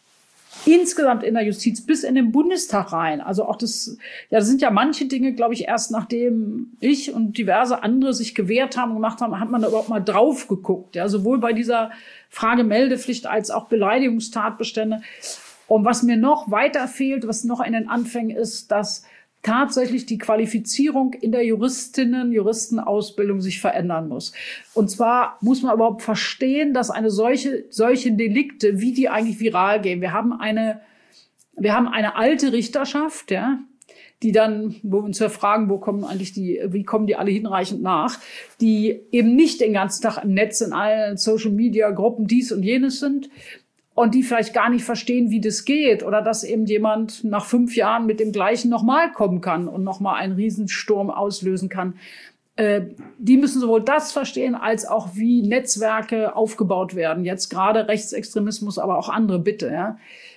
insgesamt in der Justiz bis in den Bundestag rein, also auch das, ja, das sind ja manche Dinge, glaube ich, erst nachdem ich und diverse andere sich gewehrt haben, gemacht haben, hat man da überhaupt mal drauf geguckt, ja, sowohl bei dieser Frage Meldepflicht als auch Beleidigungstatbestände. Und was mir noch weiter fehlt, was noch in den Anfängen ist, dass tatsächlich die Qualifizierung in der Juristinnen-, Juristenausbildung sich verändern muss. Und zwar muss man überhaupt verstehen, dass eine solche, solche Delikte, wie die eigentlich viral gehen. Wir haben eine, wir haben eine alte Richterschaft, ja, die dann, wo wir uns ja fragen, wo kommen eigentlich die, wie kommen die alle hinreichend nach, die eben nicht den ganzen Tag im Netz in allen Social-Media-Gruppen dies und jenes sind, und die vielleicht gar nicht verstehen, wie das geht oder dass eben jemand nach fünf Jahren mit dem Gleichen nochmal kommen kann und nochmal einen Riesensturm auslösen kann. Äh, die müssen sowohl das verstehen, als auch wie Netzwerke aufgebaut werden. Jetzt gerade Rechtsextremismus, aber auch andere Bitte. Ja.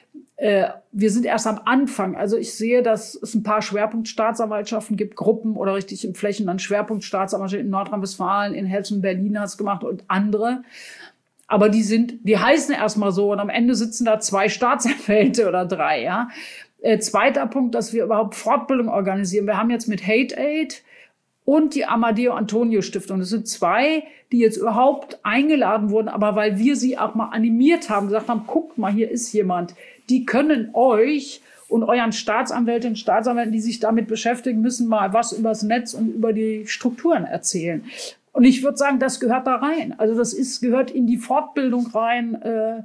Äh, wir sind erst am Anfang. Also ich sehe, dass es ein paar Schwerpunktstaatsanwaltschaften gibt, Gruppen oder richtig im Flächenland Schwerpunktstaatsanwaltschaften in Nordrhein-Westfalen, in Hessen, Berlin hat es gemacht und andere. Aber die sind, die heißen erstmal so und am Ende sitzen da zwei Staatsanwälte oder drei, ja. Äh, zweiter Punkt, dass wir überhaupt Fortbildung organisieren. Wir haben jetzt mit Hate Aid und die Amadeo Antonio Stiftung. Das sind zwei, die jetzt überhaupt eingeladen wurden, aber weil wir sie auch mal animiert haben, gesagt haben, guckt mal, hier ist jemand. Die können euch und euren Staatsanwältinnen und Staatsanwälten, die sich damit beschäftigen, müssen mal was übers Netz und über die Strukturen erzählen. Und ich würde sagen, das gehört da rein. Also das ist, gehört in die Fortbildung rein äh,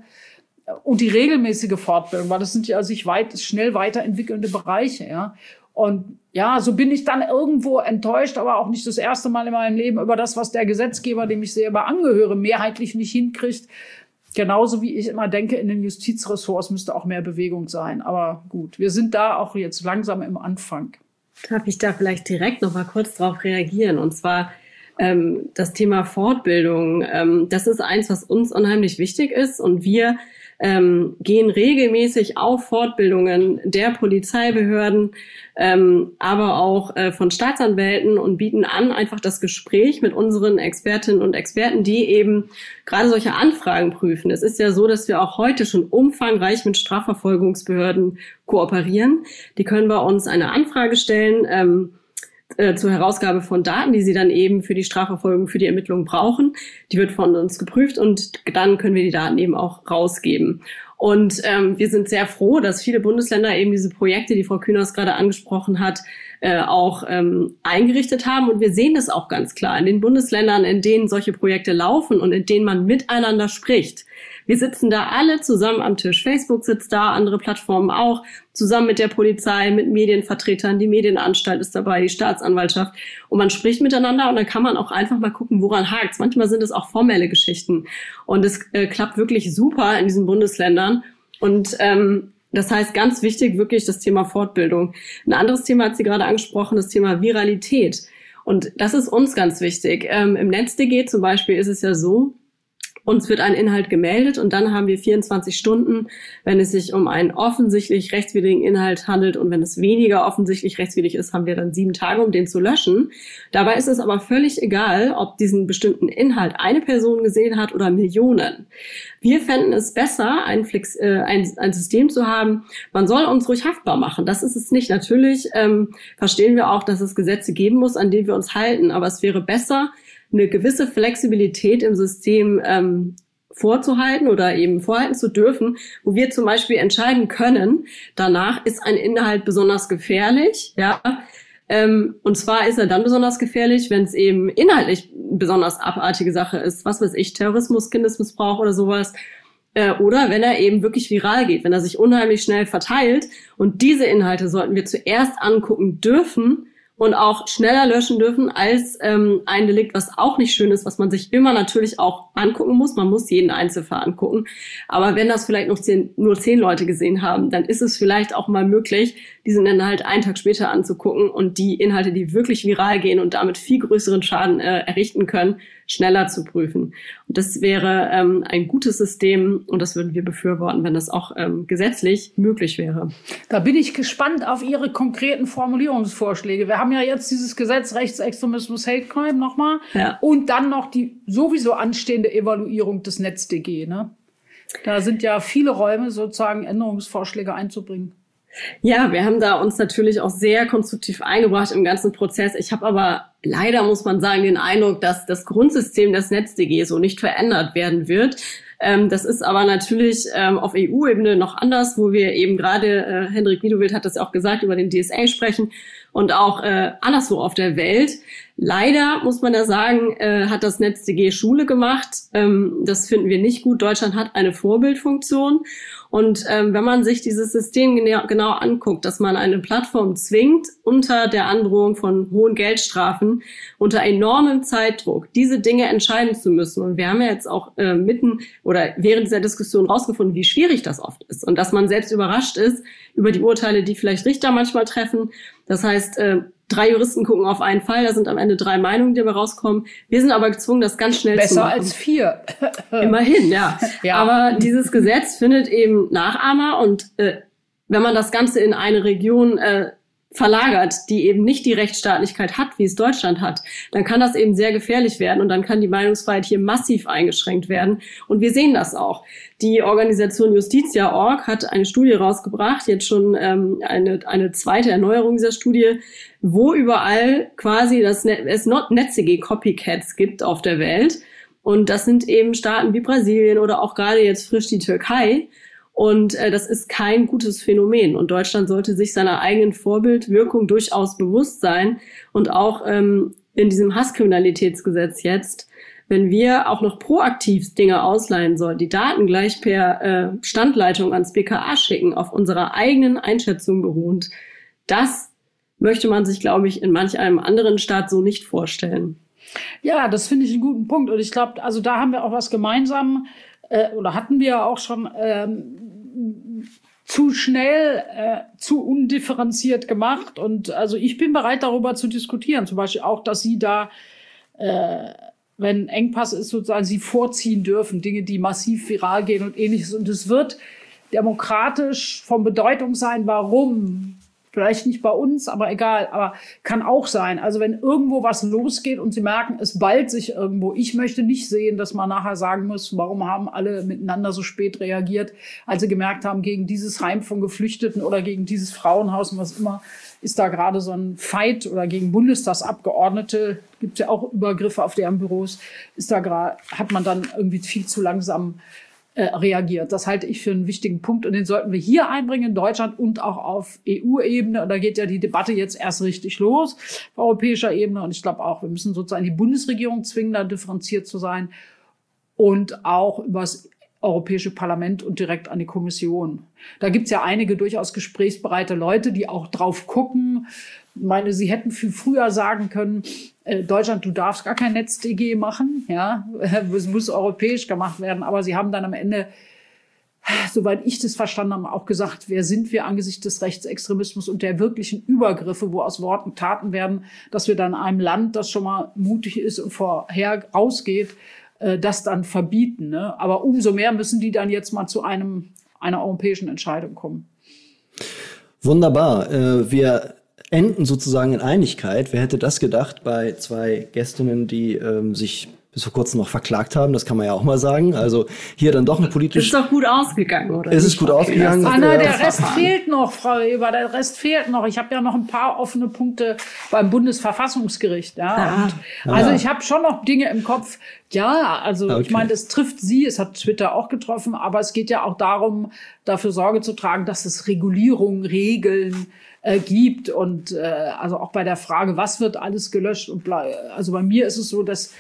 und die regelmäßige Fortbildung, weil das sind ja sich weit, schnell weiterentwickelnde Bereiche. Ja. Und ja, so bin ich dann irgendwo enttäuscht, aber auch nicht das erste Mal in meinem Leben über das, was der Gesetzgeber, dem ich selber angehöre, mehrheitlich nicht hinkriegt. Genauso wie ich immer denke, in den Justizressorts müsste auch mehr Bewegung sein. Aber gut, wir sind da auch jetzt langsam im Anfang. Darf ich da vielleicht direkt noch mal kurz drauf reagieren? Und zwar Ähm, das Thema Fortbildung, ähm, das ist eins, was uns unheimlich wichtig ist und wir ähm, gehen regelmäßig auf Fortbildungen der Polizeibehörden, ähm, aber auch äh, von Staatsanwälten und bieten an, einfach das Gespräch mit unseren Expertinnen und Experten, die eben gerade solche Anfragen prüfen. Es ist ja so, dass wir auch heute schon umfangreich mit Strafverfolgungsbehörden kooperieren. Die können bei uns eine Anfrage stellen, ähm, zur Herausgabe von Daten, die sie dann eben für die Strafverfolgung, für die Ermittlungen brauchen. Die wird von uns geprüft und dann können wir die Daten eben auch rausgeben. Und ähm, wir sind sehr froh, dass viele Bundesländer eben diese Projekte, die Frau Kühners gerade angesprochen hat, äh, auch ähm, eingerichtet haben. Und wir sehen das auch ganz klar in den Bundesländern, in denen solche Projekte laufen und in denen man miteinander spricht. Wir sitzen da alle zusammen am Tisch. Facebook sitzt da, andere Plattformen auch, zusammen mit der Polizei, mit Medienvertretern. Die Medienanstalt ist dabei, die Staatsanwaltschaft. Und man spricht miteinander und dann kann man auch einfach mal gucken, woran hakt's. Manchmal sind es auch formelle Geschichten. Und es äh, klappt wirklich super in diesen Bundesländern. Und ähm, das heißt, ganz wichtig wirklich das Thema Fortbildung. Ein anderes Thema hat sie gerade angesprochen, das Thema Viralität. Und das ist uns ganz wichtig. Ähm, im NetzDG zum Beispiel ist es ja so, uns wird ein Inhalt gemeldet und dann haben wir vierundzwanzig Stunden, wenn es sich um einen offensichtlich rechtswidrigen Inhalt handelt, und wenn es weniger offensichtlich rechtswidrig ist, haben wir dann sieben Tage, um den zu löschen. Dabei ist es aber völlig egal, ob diesen bestimmten Inhalt eine Person gesehen hat oder Millionen. Wir fänden es besser, ein, Flex, äh, ein, ein System zu haben, man soll uns ruhig haftbar machen. Das ist es nicht. Natürlich ähm, verstehen wir auch, dass es Gesetze geben muss, an denen wir uns halten, aber es wäre besser, eine gewisse Flexibilität im System ähm, vorzuhalten oder eben vorhalten zu dürfen, wo wir zum Beispiel entscheiden können, danach ist ein Inhalt besonders gefährlich, ja, ähm, und zwar ist er dann besonders gefährlich, wenn es eben inhaltlich eine besonders abartige Sache ist, was weiß ich, Terrorismus, Kindesmissbrauch oder sowas, äh, oder wenn er eben wirklich viral geht, wenn er sich unheimlich schnell verteilt, und diese Inhalte sollten wir zuerst angucken dürfen und auch schneller löschen dürfen als ähm, ein Delikt, was auch nicht schön ist, was man sich immer natürlich auch angucken muss. Man muss jeden Einzelfall angucken. Aber wenn das vielleicht noch zehn, nur zehn Leute gesehen haben, dann ist es vielleicht auch mal möglich, diesen Inhalt einen Tag später anzugucken und die Inhalte, die wirklich viral gehen und damit viel größeren Schaden äh, errichten können, schneller zu prüfen. Und das wäre ähm, ein gutes System und das würden wir befürworten, wenn das auch ähm, gesetzlich möglich wäre. Da bin ich gespannt auf Ihre konkreten Formulierungsvorschläge. Wir haben ja jetzt dieses Gesetz Rechtsextremismus, Hate Crime nochmal, ja, und dann noch die sowieso anstehende Evaluierung des NetzDG. Ne? Da sind ja viele Räume, sozusagen Änderungsvorschläge einzubringen. Ja, wir haben da uns natürlich auch sehr konstruktiv eingebracht im ganzen Prozess. Ich habe aber leider, muss man sagen, den Eindruck, dass das Grundsystem des NetzDG so nicht verändert werden wird. Ähm, das ist aber natürlich ähm, auf E U-Ebene noch anders, wo wir eben gerade, äh, Hendrik Wiedewild hat das auch gesagt, über den D S A sprechen und auch äh, anderswo auf der Welt. Leider, muss man da sagen, äh, hat das NetzDG Schule gemacht. Ähm, das finden wir nicht gut. Deutschland hat eine Vorbildfunktion. Und ähm, wenn man sich dieses System genau, genau anguckt, dass man eine Plattform zwingt, unter der Androhung von hohen Geldstrafen, unter enormem Zeitdruck, diese Dinge entscheiden zu müssen. Und wir haben ja jetzt auch äh, mitten oder während dieser Diskussion rausgefunden, wie schwierig das oft ist. Und dass man selbst überrascht ist über die Urteile, die vielleicht Richter manchmal treffen. Das heißt, äh, drei Juristen gucken auf einen Fall, da sind am Ende drei Meinungen, die dabei rauskommen. Wir sind aber gezwungen, das ganz schnell Besser zu machen. Besser als vier. Immerhin, ja. ja. Aber dieses Gesetz findet eben Nachahmer und äh, wenn man das Ganze in eine Region äh, verlagert, die eben nicht die Rechtsstaatlichkeit hat, wie es Deutschland hat, dann kann das eben sehr gefährlich werden und dann kann die Meinungsfreiheit hier massiv eingeschränkt werden. Und wir sehen das auch. Die Organisation Justitia Punkt org hat eine Studie rausgebracht, jetzt schon ähm, eine, eine zweite Erneuerung dieser Studie, wo überall quasi das Net- es NetzDG-Copycats gibt auf der Welt. Und das sind eben Staaten wie Brasilien oder auch gerade jetzt frisch die Türkei. Und äh, das ist kein gutes Phänomen. Und Deutschland sollte sich seiner eigenen Vorbildwirkung durchaus bewusst sein. Und auch ähm, in diesem Hasskriminalitätsgesetz jetzt, wenn wir auch noch proaktiv Dinge ausleihen sollen, die Daten gleich per äh, Standleitung ans B K A schicken, auf unserer eigenen Einschätzung beruhend, das möchte man sich, glaube ich, in manch einem anderen Staat so nicht vorstellen. Ja, das finde ich einen guten Punkt. Und ich glaube, also da haben wir auch was gemeinsam, äh, oder hatten wir auch schon ähm, zu schnell, äh, zu undifferenziert gemacht. Und also ich bin bereit, darüber zu diskutieren. Zum Beispiel auch, dass Sie da äh, wenn Engpass ist, sozusagen sie vorziehen dürfen, Dinge, die massiv viral gehen und ähnliches. Und es wird demokratisch von Bedeutung sein, warum. Vielleicht nicht bei uns, aber egal, aber kann auch sein. Also wenn irgendwo was losgeht und Sie merken, es ballt sich irgendwo. Ich möchte nicht sehen, dass man nachher sagen muss, warum haben alle miteinander so spät reagiert, als sie gemerkt haben, gegen dieses Heim von Geflüchteten oder gegen dieses Frauenhaus und was immer, ist da gerade so ein Fight oder gegen Bundestagsabgeordnete, gibt es ja auch Übergriffe auf deren Büros, ist da gerade, hat man dann irgendwie viel zu langsam reagiert. Das halte ich für einen wichtigen Punkt und den sollten wir hier einbringen in Deutschland und auch auf E U-Ebene. Und da geht ja die Debatte jetzt erst richtig los auf europäischer Ebene. Und ich glaube auch, wir müssen sozusagen die Bundesregierung zwingen, da differenziert zu sein und auch über das Europäische Parlament und direkt an die Kommission. Da gibt es ja einige durchaus gesprächsbereite Leute, die auch drauf gucken. Ich meine, sie hätten viel früher sagen können, äh, Deutschland, du darfst gar kein Netz-D G machen. Ja, es muss europäisch gemacht werden. Aber sie haben dann am Ende, soweit ich das verstanden habe, auch gesagt, wer sind wir angesichts des Rechtsextremismus und der wirklichen Übergriffe, wo aus Worten Taten werden, dass wir dann einem Land, das schon mal mutig ist und vorher rausgeht, das dann verbieten. Ne? Aber umso mehr müssen die dann jetzt mal zu einem einer europäischen Entscheidung kommen. Wunderbar. Äh, wir enden sozusagen in Einigkeit. Wer hätte das gedacht bei zwei Gästinnen, die ähm, sich bis vor kurzem noch verklagt haben, das kann man ja auch mal sagen. Also hier dann doch ein politisch... Ist doch gut ausgegangen, oder? Es ist gut ausgegangen. Anna, der Rest fehlt noch, Frau Eber, der Rest fehlt noch. Ich habe ja noch ein paar offene Punkte beim Bundesverfassungsgericht. Ja. Ah. Und also ich habe schon noch Dinge im Kopf. Ja, also okay. Ich meine, das trifft Sie, es hat Twitter auch getroffen, aber es geht ja auch darum, dafür Sorge zu tragen, dass es Regulierungen, Regeln äh, gibt. Und äh, also auch bei der Frage, was wird alles gelöscht? Und also bei mir ist es so, dass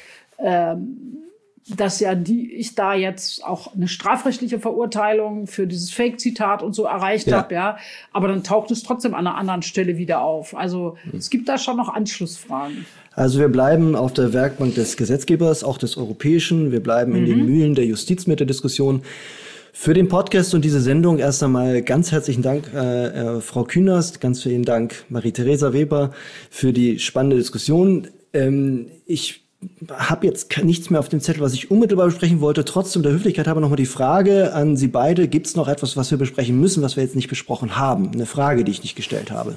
dass ja die, ich da jetzt auch eine strafrechtliche Verurteilung für dieses Fake-Zitat und so erreicht ja. habe, ja. Aber dann taucht es trotzdem an einer anderen Stelle wieder auf. Also mhm. es gibt da schon noch Anschlussfragen. Also wir bleiben auf der Werkbank des Gesetzgebers, auch des Europäischen. Wir bleiben in mhm. den Mühlen der Justiz mit der Diskussion. Für den Podcast und diese Sendung erst einmal ganz herzlichen Dank, äh, äh, Frau Künast, ganz vielen Dank, Marie-Theresa Weber, für die spannende Diskussion. Ähm, ich habe jetzt nichts mehr auf dem Zettel, was ich unmittelbar besprechen wollte. Trotzdem der Höflichkeit habe noch mal die Frage an Sie beide. Gibt es noch etwas, was wir besprechen müssen, was wir jetzt nicht besprochen haben? Eine Frage, die ich nicht gestellt habe.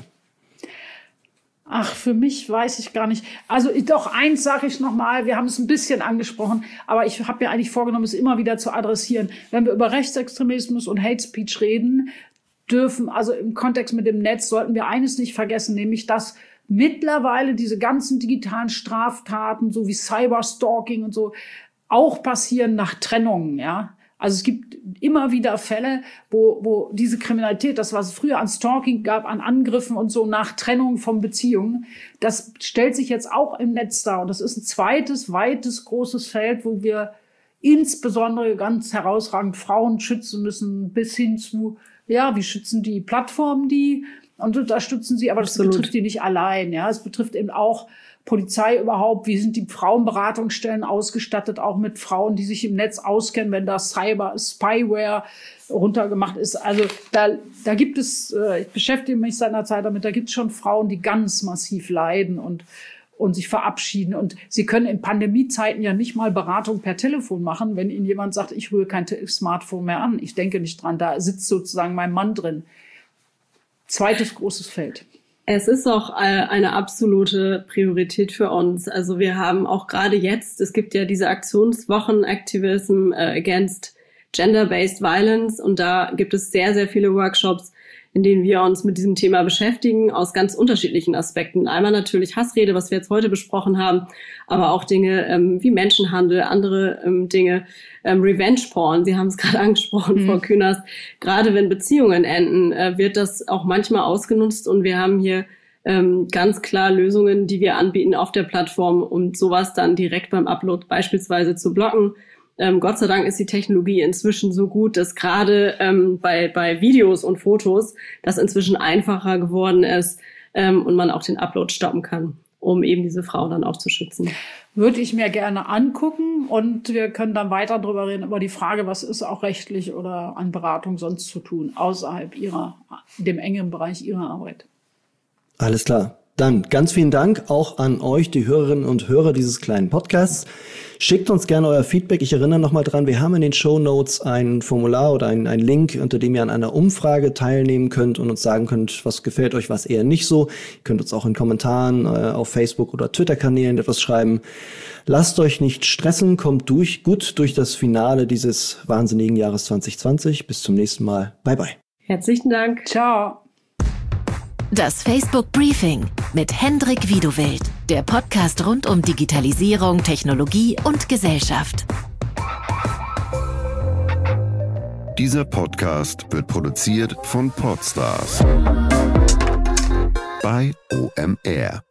Ach, für mich weiß ich gar nicht. Also doch, eins sage ich noch mal. Wir haben es ein bisschen angesprochen, aber ich habe mir eigentlich vorgenommen, es immer wieder zu adressieren. Wenn wir über Rechtsextremismus und Hate Speech reden dürfen, also im Kontext mit dem Netz, sollten wir eines nicht vergessen, nämlich dass mittlerweile diese ganzen digitalen Straftaten, so wie Cyberstalking und so, auch passieren nach Trennungen, ja. Also es gibt immer wieder Fälle, wo, wo diese Kriminalität, das, was es früher an Stalking gab, an Angriffen und so nach Trennung von Beziehungen, das stellt sich jetzt auch im Netz dar. Und das ist ein zweites, weites, großes Feld, wo wir insbesondere ganz herausragend Frauen schützen müssen, bis hin zu, ja, wie schützen die Plattformen die? Und unterstützen sie, aber das Absolut. betrifft die nicht allein. Ja, es betrifft eben auch Polizei überhaupt. Wie sind die Frauenberatungsstellen ausgestattet, auch mit Frauen, die sich im Netz auskennen, wenn da Cyber, Spyware runtergemacht ist. Also da, da gibt es, ich beschäftige mich seit einer Zeit damit, da gibt es schon Frauen, die ganz massiv leiden und und sich verabschieden. Und sie können in Pandemiezeiten ja nicht mal Beratung per Telefon machen, wenn ihnen jemand sagt, ich rühre kein Smartphone mehr an. Ich denke nicht dran, da sitzt sozusagen mein Mann drin. Zweites großes Feld. Es ist auch eine absolute Priorität für uns. Also wir haben auch gerade jetzt, es gibt ja diese Aktionswochen Activism Against Gender-Based Violence und da gibt es sehr, sehr viele Workshops, in denen wir uns mit diesem Thema beschäftigen, aus ganz unterschiedlichen Aspekten. Einmal natürlich Hassrede, was wir jetzt heute besprochen haben, aber auch Dinge ähm, wie Menschenhandel, andere ähm, Dinge, ähm, Revenge-Porn, Sie haben es gerade angesprochen, mhm. Frau Künast. Gerade wenn Beziehungen enden, äh, wird das auch manchmal ausgenutzt und wir haben hier ähm, ganz klar Lösungen, die wir anbieten auf der Plattform, um sowas dann direkt beim Upload beispielsweise zu blocken. Ähm, Gott sei Dank ist die Technologie inzwischen so gut, dass gerade ähm, bei, bei Videos und Fotos das inzwischen einfacher geworden ist ähm, und man auch den Upload stoppen kann, um eben diese Frauen dann auch zu schützen. Würde ich mir gerne angucken und wir können dann weiter drüber reden, über die Frage, was ist auch rechtlich oder an Beratung sonst zu tun, außerhalb ihrer, dem engen Bereich Ihrer Arbeit. Alles klar. Dann ganz vielen Dank auch an euch, die Hörerinnen und Hörer dieses kleinen Podcasts. Schickt uns gerne euer Feedback. Ich erinnere nochmal dran, wir haben in den Shownotes ein Formular oder ein, ein Link, unter dem ihr an einer Umfrage teilnehmen könnt und uns sagen könnt, was gefällt euch, was eher nicht so. Ihr könnt uns auch in Kommentaren äh, auf Facebook oder Twitter-Kanälen etwas schreiben. Lasst euch nicht stressen, kommt durch, gut durch das Finale dieses wahnsinnigen Jahres zwanzig zwanzig. Bis zum nächsten Mal. Bye, bye. Herzlichen Dank. Ciao. Das Facebook Briefing mit Hendrik Wiedowild, der Podcast rund um Digitalisierung, Technologie und Gesellschaft. Dieser Podcast wird produziert von Podstars bei O M R.